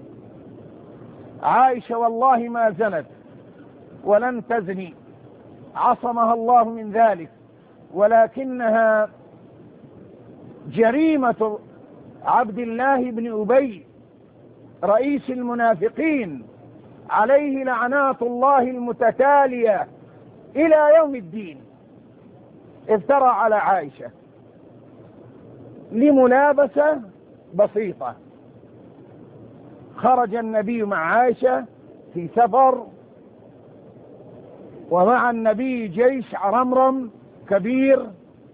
عائشة والله ما زنت ولن تزني، عصمها الله من ذلك، ولكنها جريمة عبد الله بن أبي رئيس المنافقين عليه لعنات الله المتتالية إلى يوم الدين، افترى على عائشة لملابسة بسيطة. خرج النبي مع عائشة في سفر، ومع النبي جيش عرمرم كبير،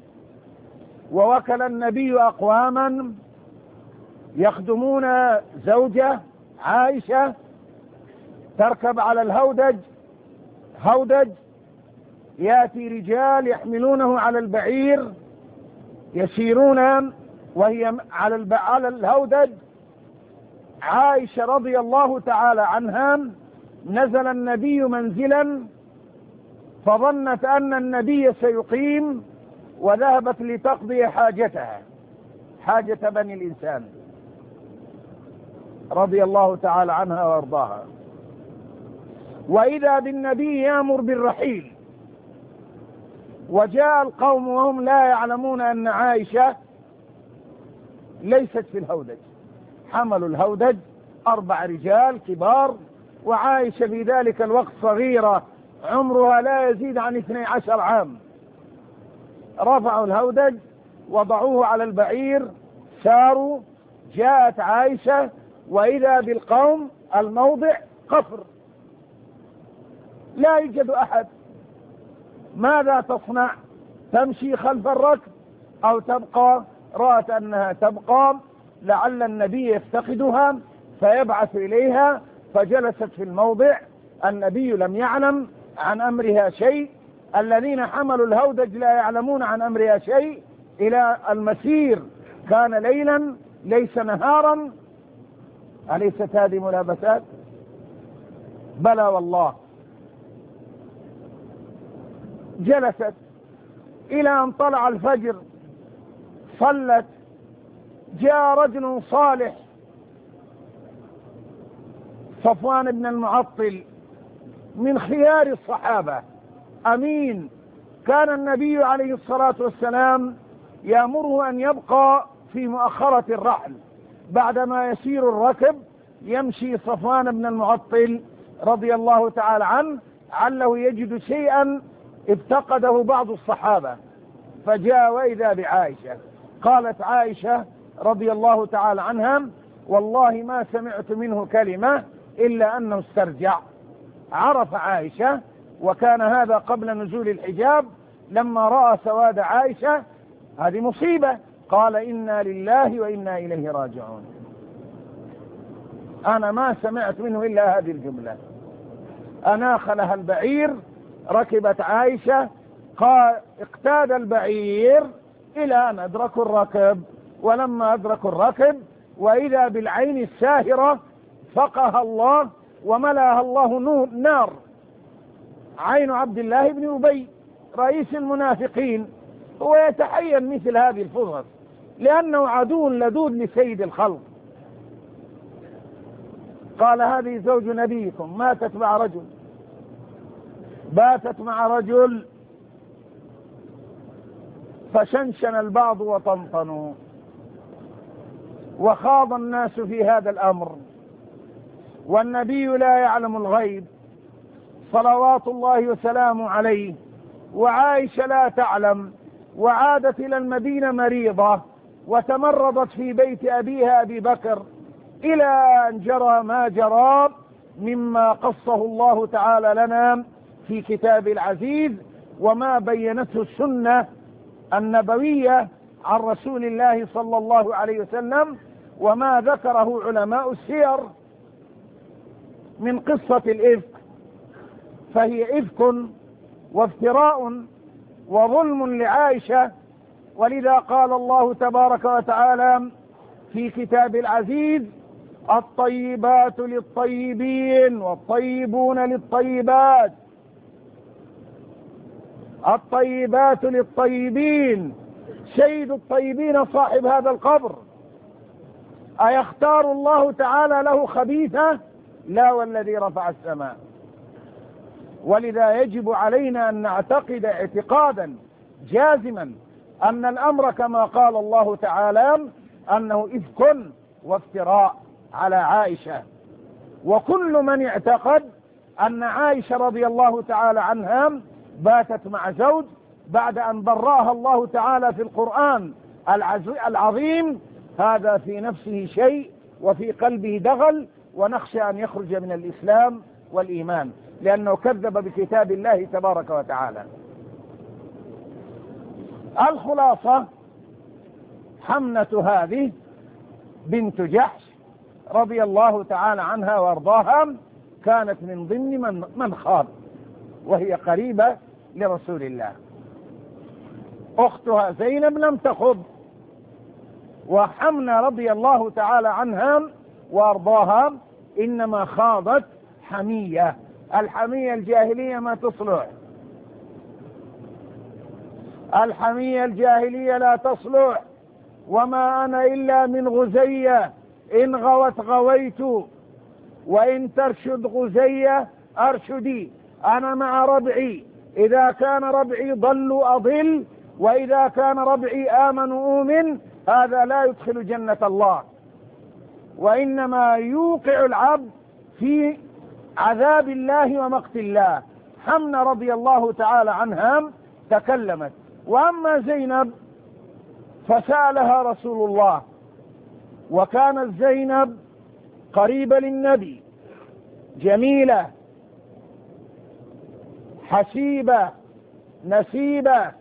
ووكل النبي أقواما يخدمون زوجة عائشة تركب على هودج يأتي رجال يحملونه على البعير يسيرون وهي على الهودج. عائشة رضي الله تعالى عنها نزل النبي منزلا فظنت أن النبي سيقيم، وذهبت لتقضي حاجتها، حاجة بني الإنسان، رضي الله تعالى عنها وارضاها. وإذا بالنبي يأمر بالرحيل، وجاء القوم وهم لا يعلمون أن عائشة ليست في الهودج، حملوا الهودج 4 رجال كبار، وعائشة في ذلك الوقت صغيرة عمرها لا يزيد عن 12 عام. رفعوا الهودج وضعوه على البعير، ساروا، جاءت عائشة وإذا بالقوم الموضع قفر لا يوجد أحد. ماذا تصنع؟ تمشي خلف الركب أو تبقى؟ رأت أنها تبقى لعل النبي يفتقدها فيبعث إليها، فجلست في الموضع. النبي لم يعلم عن أمرها شيء، الذين حملوا الهودج لا يعلمون عن أمرها شيء. إلى المسير كان ليلا ليس نهارا. أليست هذه ملابسات؟ بلى والله. جلست إلى أن طلع الفجر، صلت، جاء رجل صالح صفوان بن المعطل من خيار الصحابة أمين، كان النبي عليه الصلاة والسلام يأمره أن يبقى في مؤخرة الرحل، بعدما يسير الركب يمشي صفوان بن المعطل رضي الله تعالى عنه عله يجد شيئا افتقده بعض الصحابة، فجاء وإذا بعائشة. قالت عائشة رضي الله تعالى عنها: والله ما سمعت منه كلمة إلا أنه استرجع. عرف عائشة، وكان هذا قبل نزول الحجاب، لما رأى سواد عائشة هذه مصيبة، قال: إنا لله وإنا إليه راجعون. أنا ما سمعت منه إلا هذه الجملة. أناخ لها البعير، ركبت عائشة، قال: اقتاد البعير إلى أن أدركوا الركب، ولما أدركوا الركب وإذا بالعين الساهرة فقها الله وملأها الله نار، عين عبد الله بن أبي رئيس المنافقين. هو يتحين مثل هذه الفرص لأنه عدو لدود لسيد الخلق. قال: هذه زوج نبيكم ماتت مع رجل، باتت مع رجل، فشنشن البعض وطنطنوا، وخاض الناس في هذا الأمر، والنبي لا يعلم الغيب صلوات الله وسلامه عليه، وعائشة لا تعلم، وعادت إلى المدينة مريضة، وتمرضت في بيت أبيها أبي بكر، إلى أن جرى ما جرى مما قصه الله تعالى لنا في كتاب العزيز، وما بينته السنة النبوية عن رسول الله صلى الله عليه وسلم، وما ذكره علماء السير من قصة الإفك. فهي إفك وافتراء وظلم لعائشة، ولذا قال الله تبارك وتعالى في كتاب العزيز: الطيبات للطيبين والطيبون للطيبات. الطيبات للطيبين، سيد الطيبين صاحب هذا القبر، أيختار الله تعالى له خبيثة؟ لا، والذي رفع السماء. ولذا يجب علينا أن نعتقد اعتقادا جازما أن الأمر كما قال الله تعالى أنه إفك وافتراء على عائشة. وكل من اعتقد أن عائشة رضي الله تعالى عنها باتت مع زوج بعد أن برأها الله تعالى في القرآن العظيم، هذا في نفسه شيء وفي قلبه دغل، ونخشى أن يخرج من الإسلام والإيمان، لأنه كذب بكتاب الله تبارك وتعالى. الخلاصة: حمنة هذه بنت جحش رضي الله تعالى عنها وارضاها كانت من ضمن من خاض، وهي قريبة لرسول الله. أختها زينب لم تخض، وحمنة رضي الله تعالى عنها وارضاها إنما خاضت حمية. الحمية الجاهلية ما تصلح، الحمية الجاهلية لا تصلح. وما أنا إلا من غزية، إن غوت غويت، وإن ترشد غزية أرشدي. أنا مع ربعي، إذا كان ربعي ضلوا أضل، وإذا كان ربعي آمنوا أؤمن. هذا لا يدخل جنة الله، وإنما يوقع العبد في عذاب الله ومقت الله. حمنة رضي الله تعالى عنها تكلمت. وأما زينب فسألها رسول الله، وكانت زينب قريبة للنبي، جميلة حسيبة نسيبة،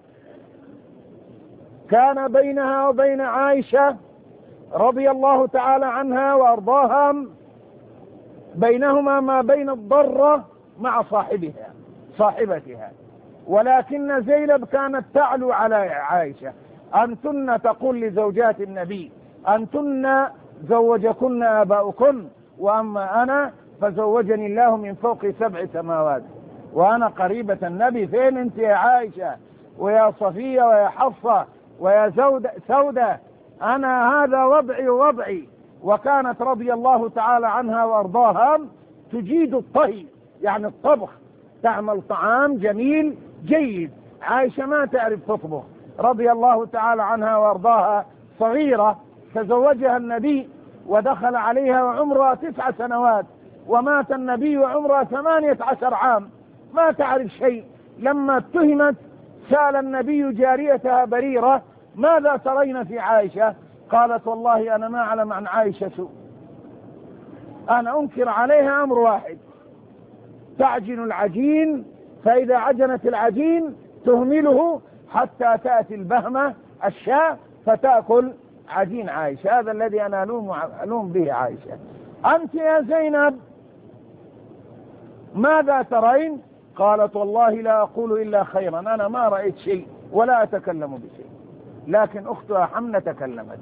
كان بينها وبين عائشة رضي الله تعالى عنها وأرضاها بينهما ما بين الضرة مع صاحبتها. ولكن زينب كانت تعلو على عائشة. أنتن تقول لزوجات النبي: أنتن زوجكن آباؤكن، وأما أنا فزوجني الله من فوق 7 سماوات، وأنا قريبة النبي. فين أنت يا عائشة ويا صفية ويا حفصة؟ ويا سودة أنا هذا وضعي. وكانت رضي الله تعالى عنها وأرضاها تجيد الطهي، يعني الطبخ، تعمل طعام جميل جيد. عائشة ما تعرف تطبخ رضي الله تعالى عنها وأرضاها، صغيرة تزوجها النبي ودخل عليها وعمرها 9 سنوات، ومات النبي وعمرها 18 عام، ما تعرف شيء. لما اتهمت سأل النبي جاريتها بريرة ماذا ترين في عائشة؟ قالت والله أنا ما أعلم عن عائشة سوء، أنا أنكر عليها أمر واحد، تعجن العجين، فإذا عجنت العجين تهمله حتى تأتي البهمة الشاة فتأكل عجين عائشة. هذا الذي أنا ألوم به عائشة. أنت يا زينب ماذا ترين؟ قالت والله لا أقول إلا خيرا، أنا ما رأيت شيء ولا أتكلم بشيء. لكن أختها حمنة تكلمت،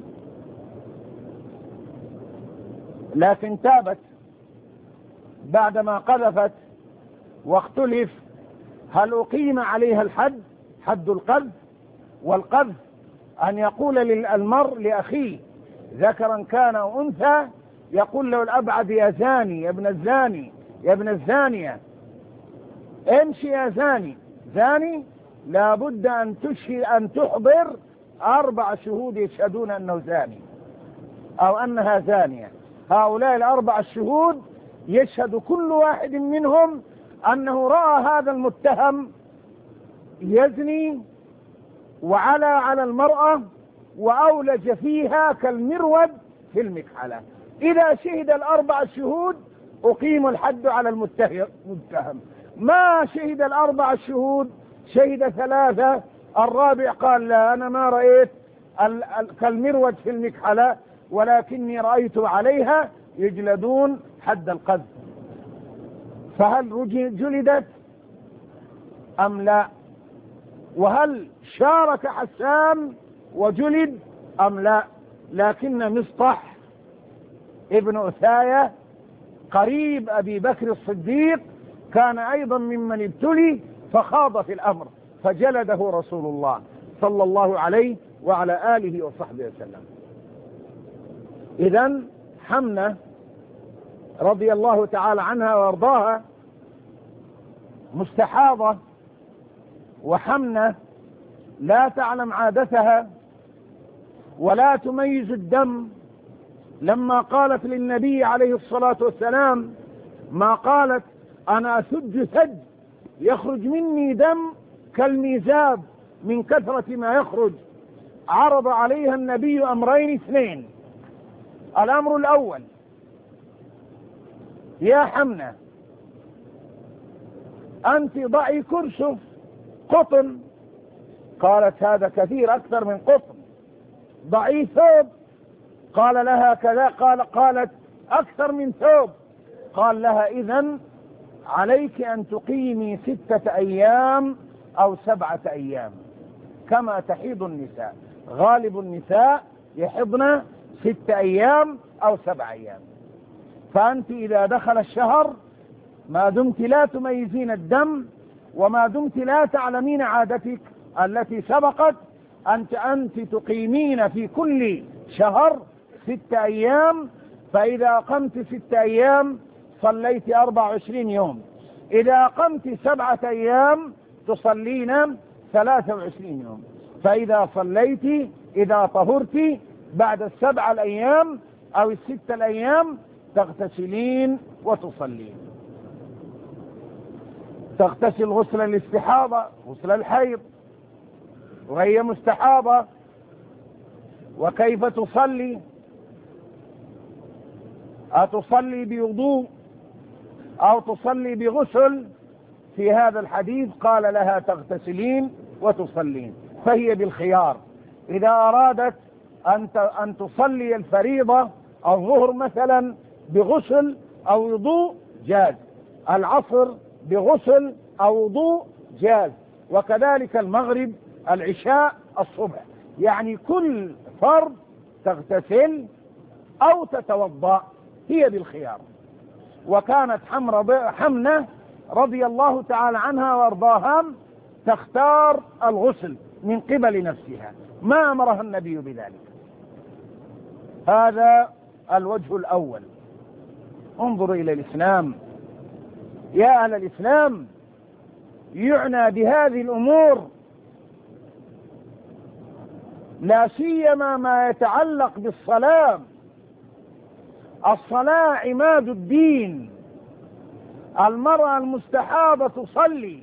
لكن تابت بعدما قذفت، واختلف هل أقيم عليها الحد، حد القذف. والقذف أن يقول المرء لأخيه ذكرا كان أو أنثى، يقول له الأبعد يا زاني، يا ابن الزاني، يا ابن الزانية، امشي يا زاني. زاني لابد أن تحضر 4 شهود يشهدون أنه زاني أو أنها زانية. هؤلاء 4 الشهود يشهد كل واحد منهم أنه رأى هذا المتهم يزني وعلى على المرأة وأولج فيها كالمرود في المكحلة. إذا شهد 4 شهود أقيم الحد على المتهم. ما شهد 4 شهود، شهد 3، الرابع قال لا أنا ما رأيت كالمرود في المكحلة ولكني رأيت عليها، يجلدون حد القذف. فهل جلدت أم لا؟ وهل شارك حسان وجلد أم لا؟ لكن مصطح ابن أثاية قريب أبي بكر الصديق كان أيضا ممن ابتلي فخاض في الأمر فجلده رسول الله صلى الله عليه وعلى آله وصحبه وسلم. إذن حمنة رضي الله تعالى عنها وارضاها مستحاضة، وحمنة لا تعلم عادتها ولا تميز الدم. لما قالت للنبي عليه الصلاة والسلام ما قالت أنا أسج ثج يخرج مني دم كالميزاب من كثرة ما يخرج، عرض عليها النبي أمرين 2. الأمر الأول يا حمنة أنت ضعي كرسف قطن، قالت هذا كثير أكثر من قطن. ضعي ثوب، قال لها كذا، قالت أكثر من ثوب. قال لها إذن عليك أن تقيمي 6 أيام أو 7 أيام كما تحيض النساء. غالب النساء يحضن 6 أيام أو 7 أيام. فأنت إذا دخل الشهر ما دمت لا تميزين الدم وما دمت لا تعلمين عادتك التي سبقت، أنت تقيمين في كل شهر 6 أيام. فإذا أقمت 6 أيام صليت 24 يوم، إذا أقمت 7 أيام تصلين 23 يوم. فإذا صليت إذا طهرت بعد 7 الأيام أو 6 الأيام تغتسلين وتصلين. تغتسل غسل الاستحاضة، غسل الحيض، وهي مستحاضة. وكيف تصلي؟ أتصلي بوضوء أو تصلي بغسل؟ في هذا الحديث قال لها تغتسلين وتصلين، فهي بالخيار. إذا أرادت أن تصلي الفريضة الظهر مثلا بغسل أو وضوء جاز، العصر بغسل أو وضوء جاز، وكذلك المغرب، العشاء، الصبح. يعني كل فرض تغتسل أو تتوضأ، هي بالخيار. وكانت حمنة رضي الله تعالى عنها وارضاها تختار الغسل من قبل نفسها، ما أمرها النبي بذلك. هذا الوجه الأول. انظروا إلى الإسلام يا أهل الإسلام، يعنى بهذه الأمور لا سيما ما يتعلق بالصلاة. الصلاة عماد الدين. المرأة المستحاضة تصلي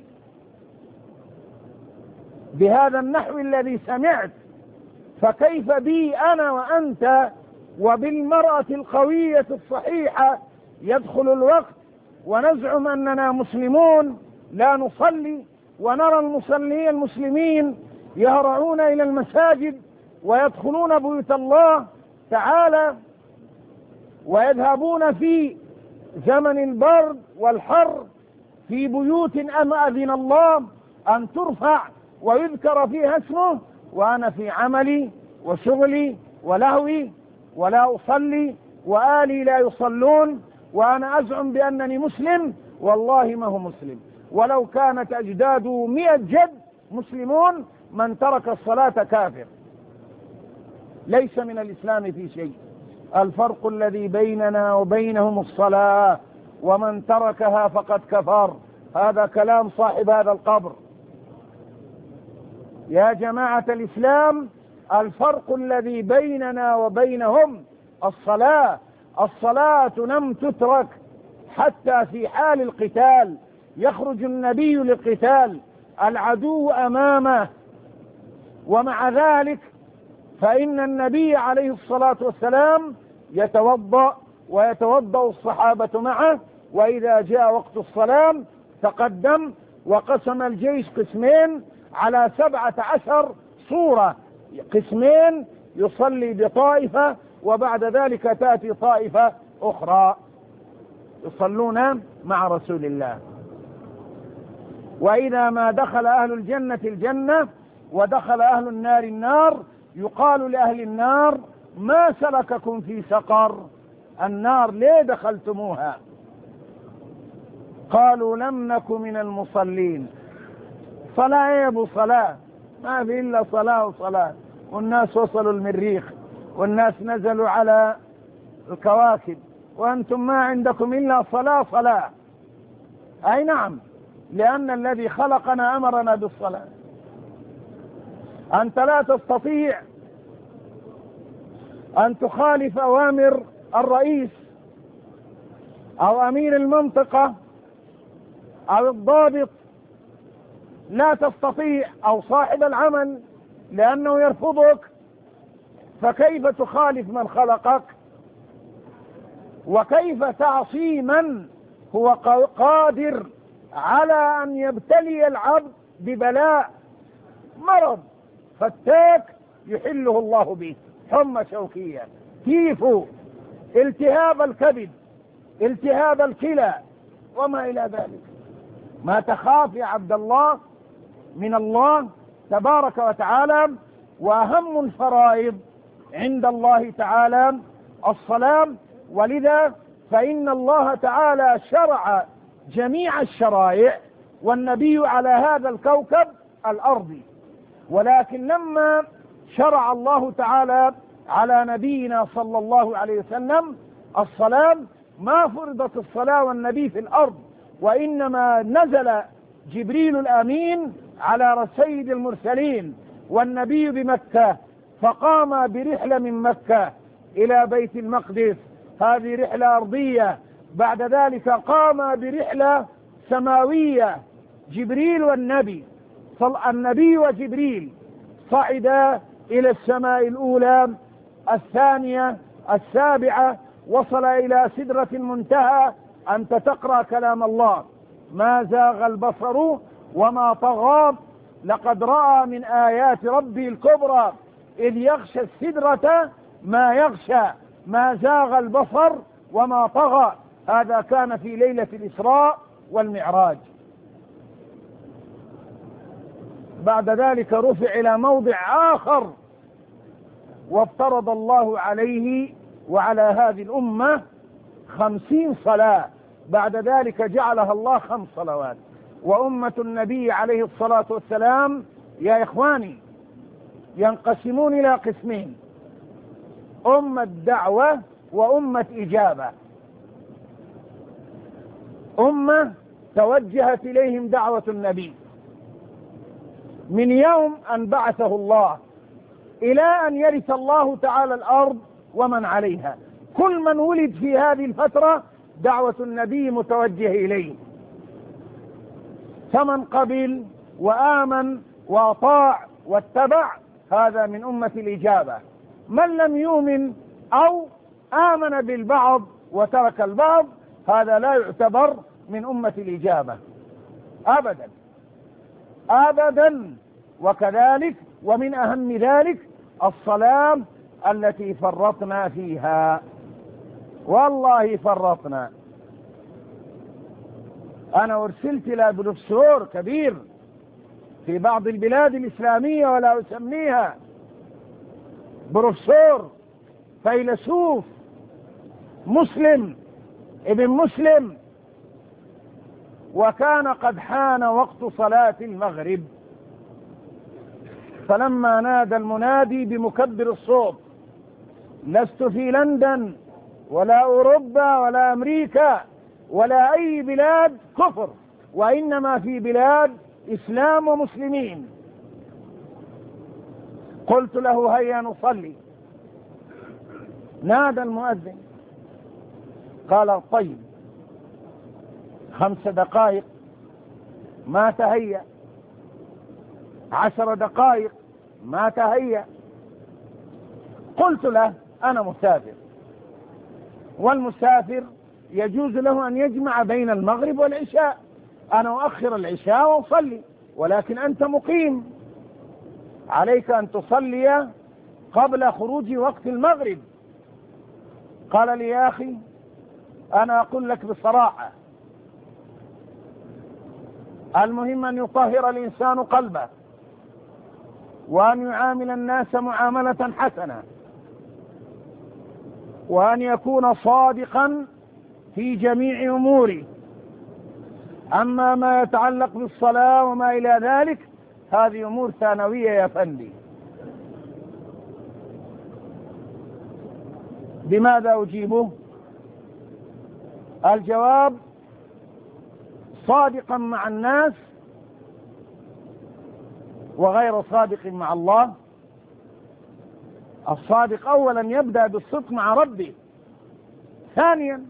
بهذا النحو الذي سمعت، فكيف بي أنا وأنت وبالمرأة القوية الصحيحة يدخل الوقت ونزعم أننا مسلمون لا نصلي، ونرى المسلمين يهرعون إلى المساجد ويدخلون بيوت الله تعالى ويذهبون في زمن البرد والحر في بيوت أذن الله أن ترفع ويذكر فيها اسمه، وأنا في عملي وشغلي ولهوي ولا أصلي وآلي لا يصلون، وأنا أزعم بأنني مسلم، والله ما هو مسلم. ولو كانت أجداده 100 جد مسلمون، من ترك الصلاة كافر، ليس من الإسلام في شيء. الفرق الذي بيننا وبينهم الصلاة، ومن تركها فقد كفر. هذا كلام صاحب هذا القبر. يا جماعة الإسلام، الفرق الذي بيننا وبينهم الصلاة. الصلاة لم تترك حتى في حال القتال، يخرج النبي للقتال، العدو أمامه، ومع ذلك فإن النبي عليه الصلاة والسلام يتوضأ ويتوضأ الصحابة معه، وإذا جاء وقت الصلاة تقدم وقسم الجيش قسمين على 17 صورة، قسمين يصلي بطائفة وبعد ذلك تأتي طائفة أخرى يصلون مع رسول الله. وإذا ما دخل أهل الجنة الجنة ودخل أهل النار النار، يقال لأهل النار ما سلككم في سقر؟ النار ليه دخلتموها؟ قالوا لم نك من المصلين. صلاة يا أبو صلاة؟ ما في إلا صلاة وصلاة، والناس وصلوا المريخ والناس نزلوا على الكواكب، وأنتم ما عندكم إلا صلاة صلاة. أي نعم، لأن الذي خلقنا أمرنا بالصلاة. أنت لا تستطيع أن تخالف أوامر الرئيس أو أمير المنطقة أو الضابط، لا تستطيع، أو صاحب العمل، لأنه يرفضك، فكيف تخالف من خلقك؟ وكيف تعصي من هو قادر على أن يبتلي العبد ببلاء، مرض فتاك يحله الله به، حمى شوكية، تيفو، التهاب الكبد، التهاب الكلى، وما إلى ذلك. ما تخاف يا عبد الله من الله تبارك وتعالى. وأهم الفرائض عند الله تعالى الصلاة، ولذا فإن الله تعالى شرع جميع الشرائع، والنبي على هذا الكوكب الأرضي، ولكن لما شرع الله تعالى على نبينا صلى الله عليه وسلم الصلاة، ما فرضت الصلاة والنبي في الأرض، وإنما نزل جبريل الأمين على سيد المرسلين والنبي بمكة، فقام برحلة من مكة إلى بيت المقدس، هذه رحلة أرضية. بعد ذلك قام برحلة سماوية، جبريل والنبي، النبي وجبريل صعدا إلى السماء الأولى، الثانية، السابعة، وصل إلى سدرة المنتهى. أنت تقرأ كلام الله: ما زاغ البصر وما طغى، لقد رأى من آيات ربه الكبرى، إذ يغشى السدرة ما يغشى، ما زاغ البصر وما طغى. هذا كان في ليلة الإسراء والمعراج. بعد ذلك رفع إلى موضع آخر، وافترض الله عليه وعلى هذه الأمة 50 صلاة. بعد ذلك جعلها الله 5 صلوات. وأمة النبي عليه الصلاة والسلام يا إخواني ينقسمون إلى قسمين: أمة دعوة وأمة إجابة. أمة توجهت إليهم دعوة النبي من يوم أن بعثه الله إلى أن يرث الله تعالى الأرض ومن عليها. كل من ولد في هذه الفترة دعوة النبي متوجه إليه، فمن قبل وآمن وأطاع واتبع هذا من أمة الإجابة. من لم يؤمن أو آمن بالبعض وترك البعض هذا لا يعتبر من أمة الإجابة أبدا أبدا. وكذلك ومن أهم ذلك الصلاة التي فرطنا فيها، والله فرطنا. أنا أرسلت إلى بروفيسور كبير في بعض البلاد الإسلامية ولا أسميها، بروفيسور فيلسوف مسلم ابن مسلم، وكان قد حان وقت صلاة المغرب، فلما نادى المنادي بمكبر الصوت: لست في لندن ولا أوروبا ولا أمريكا ولا أي بلاد كفر، وإنما في بلاد إسلام ومسلمين، قلت له: هيا نصلي. نادى المؤذن، قال: طيب 5 دقائق ما تهيأ، 10 دقائق ما تهيأ. قلت له: أنا مسافر، والمسافر يجوز له أن يجمع بين المغرب والعشاء، أنا أؤخر العشاء وأصلي، ولكن أنت مقيم، عليك أن تصلي قبل خروج وقت المغرب. قال لي: يا أخي أنا أقول لك بصراحة، المهم أن يطهر الإنسان قلبه، وأن يعامل الناس معاملة حسنة، وأن يكون صادقا في جميع أموره. أما ما يتعلق بالصلاة وما إلى ذلك هذه أمور ثانوية يا فندي. بماذا أجيبه؟ الجواب: صادقا مع الناس وغير صادق مع الله. الصادق أولا يبدأ بالصدق مع ربه، ثانيا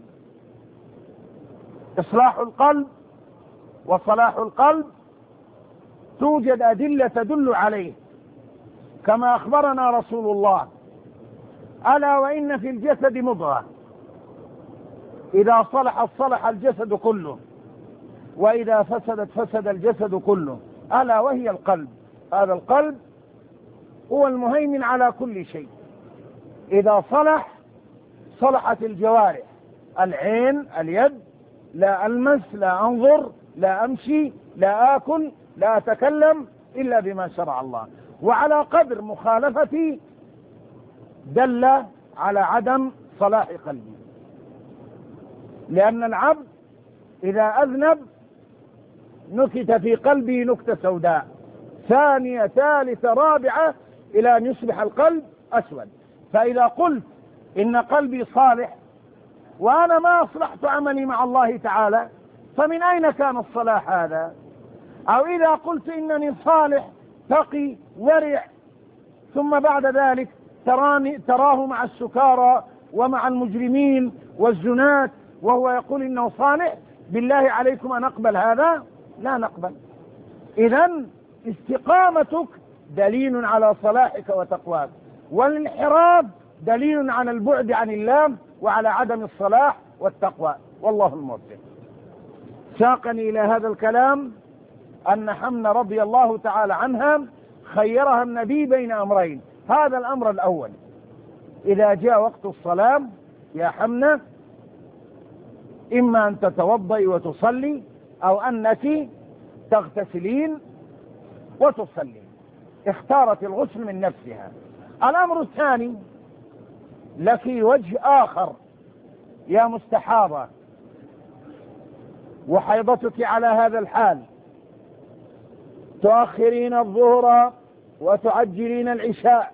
إصلاح القلب وصلاح القلب توجد أدلة تدل عليه، كما أخبرنا رسول الله: ألا وإن في الجسد مضغة إذا صلحت صلح الجسد كله، وإذا فسدت فسد الجسد كله، ألا وهي القلب. هذا القلب هو المهيمن على كل شيء، إذا صلح صلحت الجوارح: العين، اليد، لا ألمس، لا أنظر، لا أمشي، لا آكل، لا أتكلم إلا بما شرع الله. وعلى قدر مخالفتي دل على عدم صلاح قلبي، لأن العبد إذا أذنب نكت في قلبه نكتة سوداء، ثانية ثالثة رابعة إلى أن يصبح القلب أسود. فإذا قلت إن قلبي صالح وأنا ما أصلحت عملي مع الله تعالى، فمن أين كان الصلاح هذا؟ أو إذا قلت إنني صالح تقي ورع، ثم بعد ذلك تراه مع السكارى ومع المجرمين والزنات وهو يقول إنه صالح، بالله عليكم أن نقبل هذا؟ لا نقبل. إذن استقامتك دليل على صلاحك وتقواك، والانحراف دليل على البعد عن الله وعلى عدم الصلاح والتقوى، والله الموفق. ساقني إلى هذا الكلام أن حمنة رضي الله تعالى عنها خيرها النبي بين أمرين. هذا الأمر الأول: إذا جاء وقت الصلاة يا حمنة إما أن تتوضئي وتصلي أو أنك تغتسلين وتصلي. اختارت الغسل من نفسها. الأمر الثاني: لك وجه آخر يا مستحاضة وحيضتك على هذا الحال، تؤخرين الظهر وتعجلين العشاء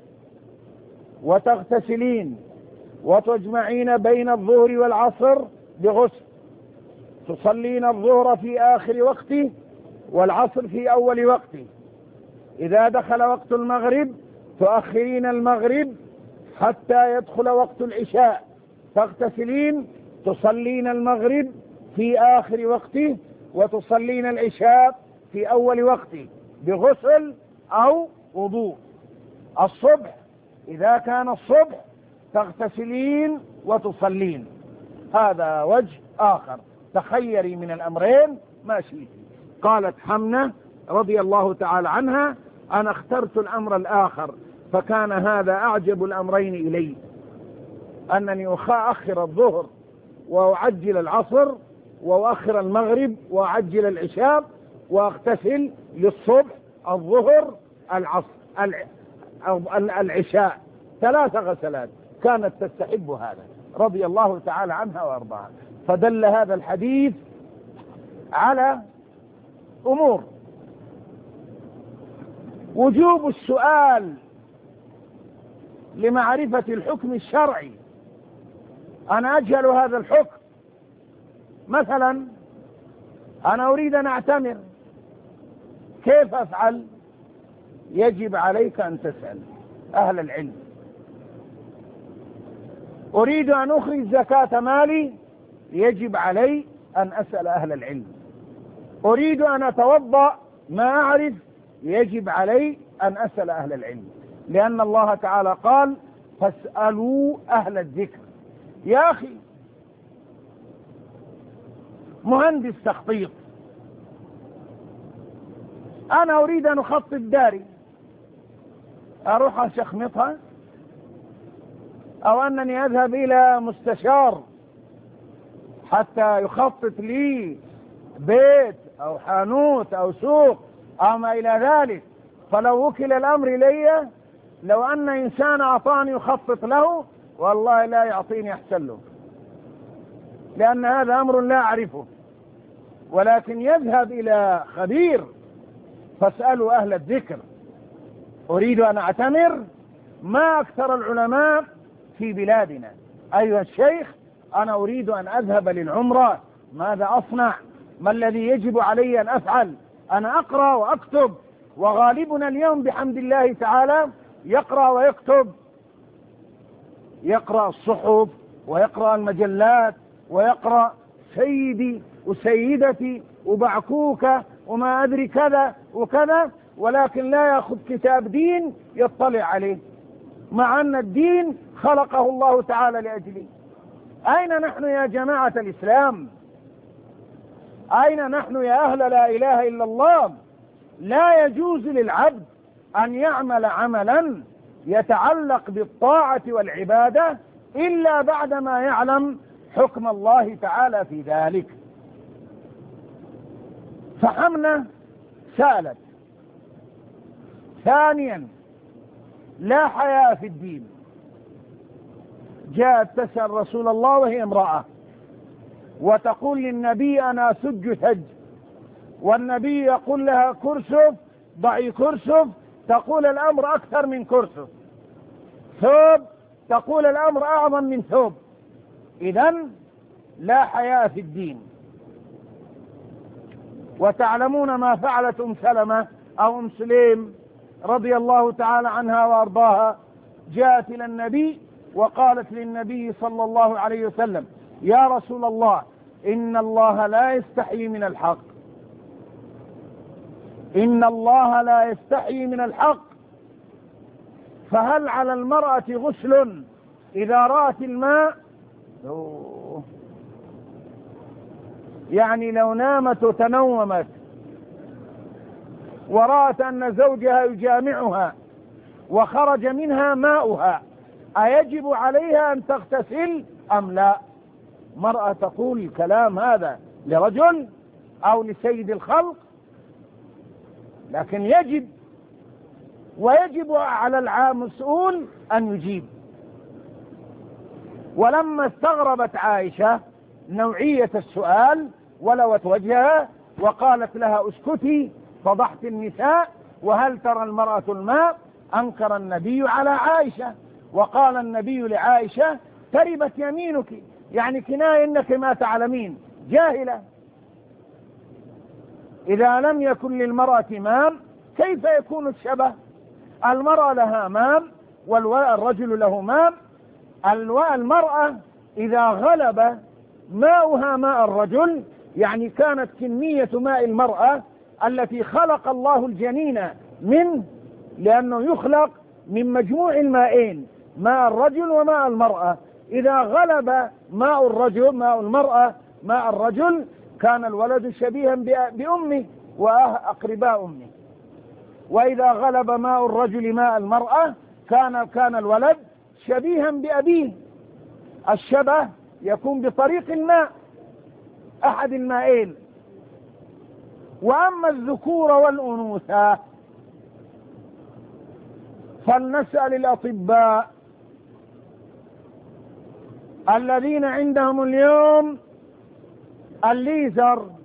وتغتسلين وتجمعين بين الظهر والعصر بغسل، تصلين الظهر في آخر وقته والعصر في أول وقته. إذا دخل وقت المغرب تؤخرين المغرب حتى يدخل وقت العشاء، تغتسلين، تصلين المغرب في آخر وقته وتصلين العشاء في أول وقته بغسل أو وضوء. الصبح إذا كان الصبح تغتسلين وتصلين. هذا وجه آخر، تخيري من الأمرين ما شئت. قالت حمنة رضي الله تعالى عنها: أنا اخترت الأمر الآخر، فكان هذا أعجب الأمرين إلي، أنني أؤخر الظهر وأعجل العصر، وأؤخر المغرب وأعجل العشاء، وأغتسل للصبح الظهر العصر العشاء، 3 غسلات. كانت تستحب هذا رضي الله تعالى عنها وأرضاها. فدل هذا الحديث على أمور: وجوب السؤال لمعرفة الحكم الشرعي. أنا أجهل هذا الحكم، مثلا أنا أريد أن أعتمر، كيف أفعل؟ يجب عليك أن تسأل أهل العلم. أريد أن أخرج زكاة مالي، يجب علي أن أسأل أهل العلم. أريد أن أتوضأ، ما أعرف، يجب علي أن أسأل أهل العلم، لأن الله تعالى قال: فاسألوا أهل الذكر. يا أخي، مهندس تخطيط، أنا أريد أن أخطط داري، أروح أشخمطها؟ أو أنني أذهب إلى مستشار حتى يخطط لي بيت أو حانوت أو سوق أو ما إلى ذلك؟ فلو وكل الأمر إلي، لو أن إنسان أعطاني يخطط له، والله لا يعطيني أحسن له، لأن هذا أمر لا أعرفه. ولكن يذهب إلى خبير. فاسألوا أهل الذكر. أريد أن أعتمر، ما أكثر العلماء في بلادنا: أيها الشيخ، أنا أريد أن أذهب للعمرة، ماذا أصنع؟ ما الذي يجب علي أن أفعل؟ أنا أقرأ وأكتب، وغالبنا اليوم بحمد الله تعالى يقرأ ويكتب، يقرأ الصحف ويقرأ المجلات ويقرأ سيدي وسيدتي وبعكوكة وما أدري كذا وكذا، ولكن لا يأخذ كتاب دين يطلع عليه، مع أن الدين خلقه الله تعالى لأجله. أين نحن يا جماعة الإسلام؟ أين نحن يا أهل لا إله إلا الله؟ لا يجوز للعبد أن يعمل عملا يتعلق بالطاعة والعبادة إلا بعدما يعلم حكم الله تعالى في ذلك. فحمنة سألت. ثانيا: لا حياء في الدين. جاءت تسأل رسول الله وهي امرأة، وتقول للنبي: أنا أسج ثج، والنبي يقول لها: كرسف، ضعي كرسف، تقول الأمر أكثر من كرسف. ثوب، تقول الأمر أعظم من ثوب. إذن لا حياء في الدين. وتعلمون ما فعلت أم سلمة أو أم سليم رضي الله تعالى عنها وأرضاها. جاءت إلى النبي وقالت للنبي صلى الله عليه وسلم: يا رسول الله، إن الله لا يستحيي من الحق، إن الله لا يستحيي من الحق، فهل على المرأة غسل إذا رأت الماء؟ يعني لو نامت وتنومت ورأت أن زوجها يجامعها وخرج منها ماؤها، أيجب عليها أن تغتسل أم لا؟ مرأة تقول الكلام هذا لرجل أو لسيد الخلق، لكن يجب، ويجب على المسؤول أن يجيب. ولما استغربت عائشة نوعية السؤال ولوت وجهها وقالت لها: اسكتي، فضحت النساء وهل ترى المرأة الماء؟ أنكر النبي على عائشة، وقال النبي لعائشة تربت يمينك، يعني كناية إنك ما تعلمين جاهلة. إذا لم يكن للمرأة مام كيف يكون الشبه؟ المرأة لها مام والرجل له مام. المرأة إذا غلب ماؤها ماء الرجل، يعني كانت كمية ماء المرأة التي خلق الله الجنين منه، لأنه يخلق من مجموع المائين، ماء الرجل وماء المرأة، إذا غلب ماء المرأة ماء الرجل كان الولد شبيها بأمه وأقرباء أمه، وإذا غلب ماء الرجل ماء المرأة كان الولد شبيها بأبيه. الشبه يكون بطريق الماء، أحد المائين. وأما الذكور والأنوثة فلنسأل الأطباء الذين عندهم اليوم الليزر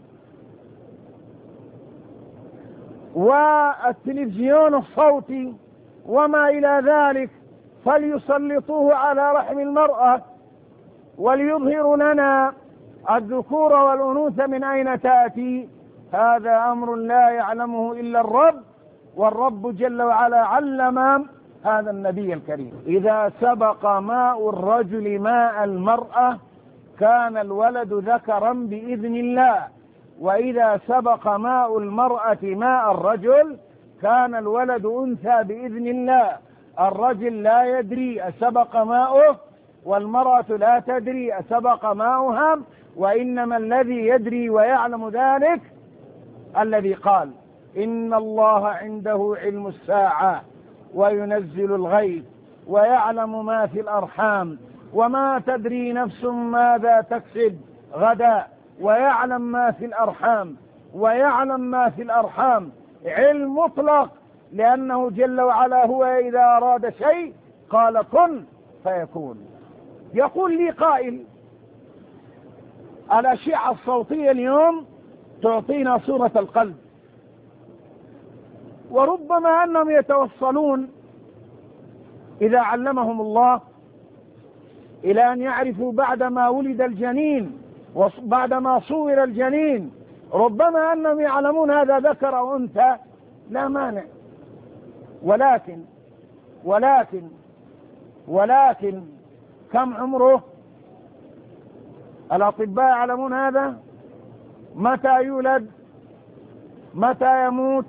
والتلفزيون الصوتي وما إلى ذلك، فليسلطوه على رحم المرأة وليظهروا لنا الذكور والأنوثة من أين تأتي. هذا أمر لا يعلمه إلا الرب، والرب جل وعلا علم هذا النبي الكريم. إذا سبق ماء الرجل ماء المرأة كان الولد ذكرا بإذن الله، وإذا سبق ماء المرأة ماء الرجل كان الولد أنثى بإذن الله. الرجل لا يدري أسبق ماؤه، والمرأة لا تدري أسبق ماؤها، وإنما الذي يدري ويعلم ذلك الذي قال إن الله عنده علم الساعة وينزل الغيث ويعلم ما في الأرحام وما تدري نفس ماذا تكسب غدا ويعلم ما في الأرحام ويعلم ما في الأرحام. علم مطلق، لأنه جل وعلا هو إذا أراد شيء قال كن فيكون. يقول لي قائل الأشعة الصوتية اليوم تعطينا صورة القلب، وربما أنهم يتوصلون إذا علمهم الله إلى أن يعرفوا بعدما ولد الجنين وبعدما صور الجنين، ربما أنهم يعلمون هذا ذكر أو أنثى، لا مانع. ولكن كم عمره؟ الأطباء يعلمون هذا؟ متى يولد؟ متى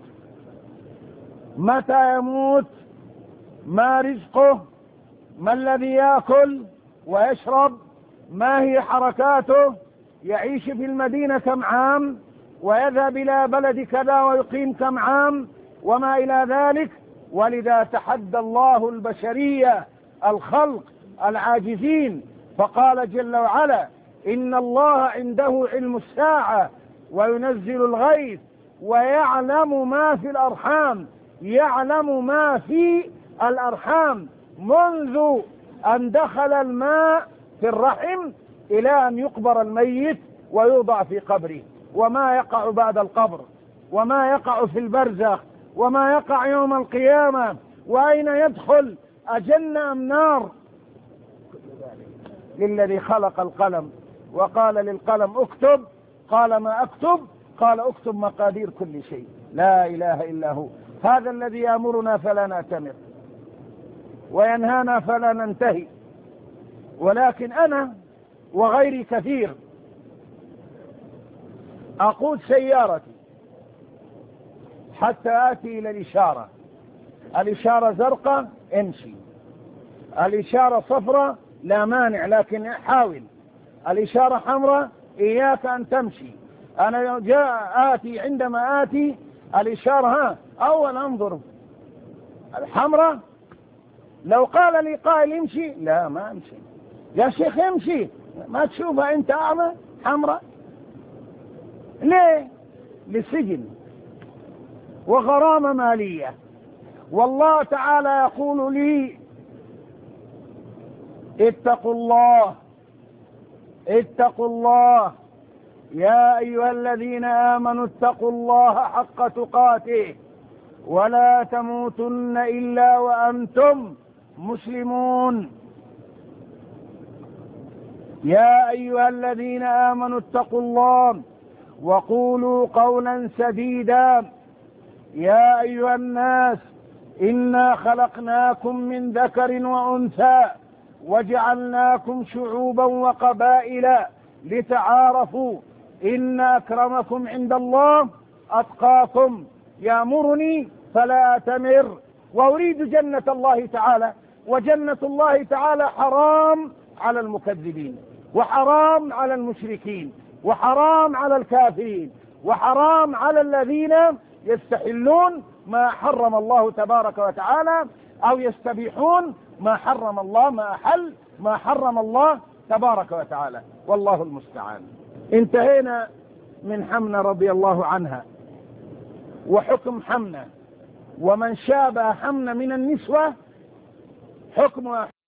يموت؟ ما رزقه؟ ما الذي يأكل ويشرب؟ ما هي حركاته؟ يعيش في المدينة كم عام؟ ويذهب إلى بلد كذا ويقيم كم عام؟ وما إلى ذلك. ولذا تحدى الله البشرية الخلق العاجزين فقال جل وعلا إن الله عنده علم الساعة وينزل الغيث ويعلم ما في الأرحام. يعلم ما في الأرحام منذ أن دخل الماء في الرحم إلى أن يقبر الميت ويوضع في قبره، وما يقع بعد القبر، وما يقع في البرزخ، وما يقع يوم القيامة، وأين يدخل أجنة أم نار. للذي خلق القلم وقال للقلم اكتب، قال ما اكتب؟ قال اكتب مقادير كل شيء. لا إله إلا هو. هذا الذي يأمرنا فلا نأتمر وينهانا فلا ننتهي. ولكن أنا وغيري كثير أقود سيارتي حتى آتي إلى الإشارة زرقاء امشي، الإشارة صفراء لا مانع لكن حاول، الإشارة حمراء إياك أن تمشي. أنا عندما آتي الإشارة أول أنظر الحمراء، لو قال لي قائل امشي لا ما امشي. يا شيخ امشي، ما تشوفها أنت أعمى حمراء؟ ليه؟ لسجن وغرامة مالية. والله تعالى يقول لي اتقوا الله يا أيها الذين آمنوا اتقوا الله حق تقاته ولا تموتن إلا وأنتم مسلمون. يا أيها الذين آمنوا اتقوا الله وقولوا قولا سديدا. يا أيها الناس إنا خلقناكم من ذكر وأنثى وجعلناكم شعوبا وقبائل لتعارفوا إن أكرمكم عند الله أتقاكم. يأمرني فلا أتمر وأريد جنة الله تعالى، وجنة الله تعالى حرام على المكذبين، وحرام على المشركين، وحرام على الكافرين، وحرام على الذين يستحلون ما حرم الله تبارك وتعالى، أو يستبيحون ما حرم الله، ما حرم الله تبارك وتعالى، والله المستعان. انتهينا من حمنة رضي الله عنها وحكم حمنة، ومن شابه حمنة من النسوة حكمها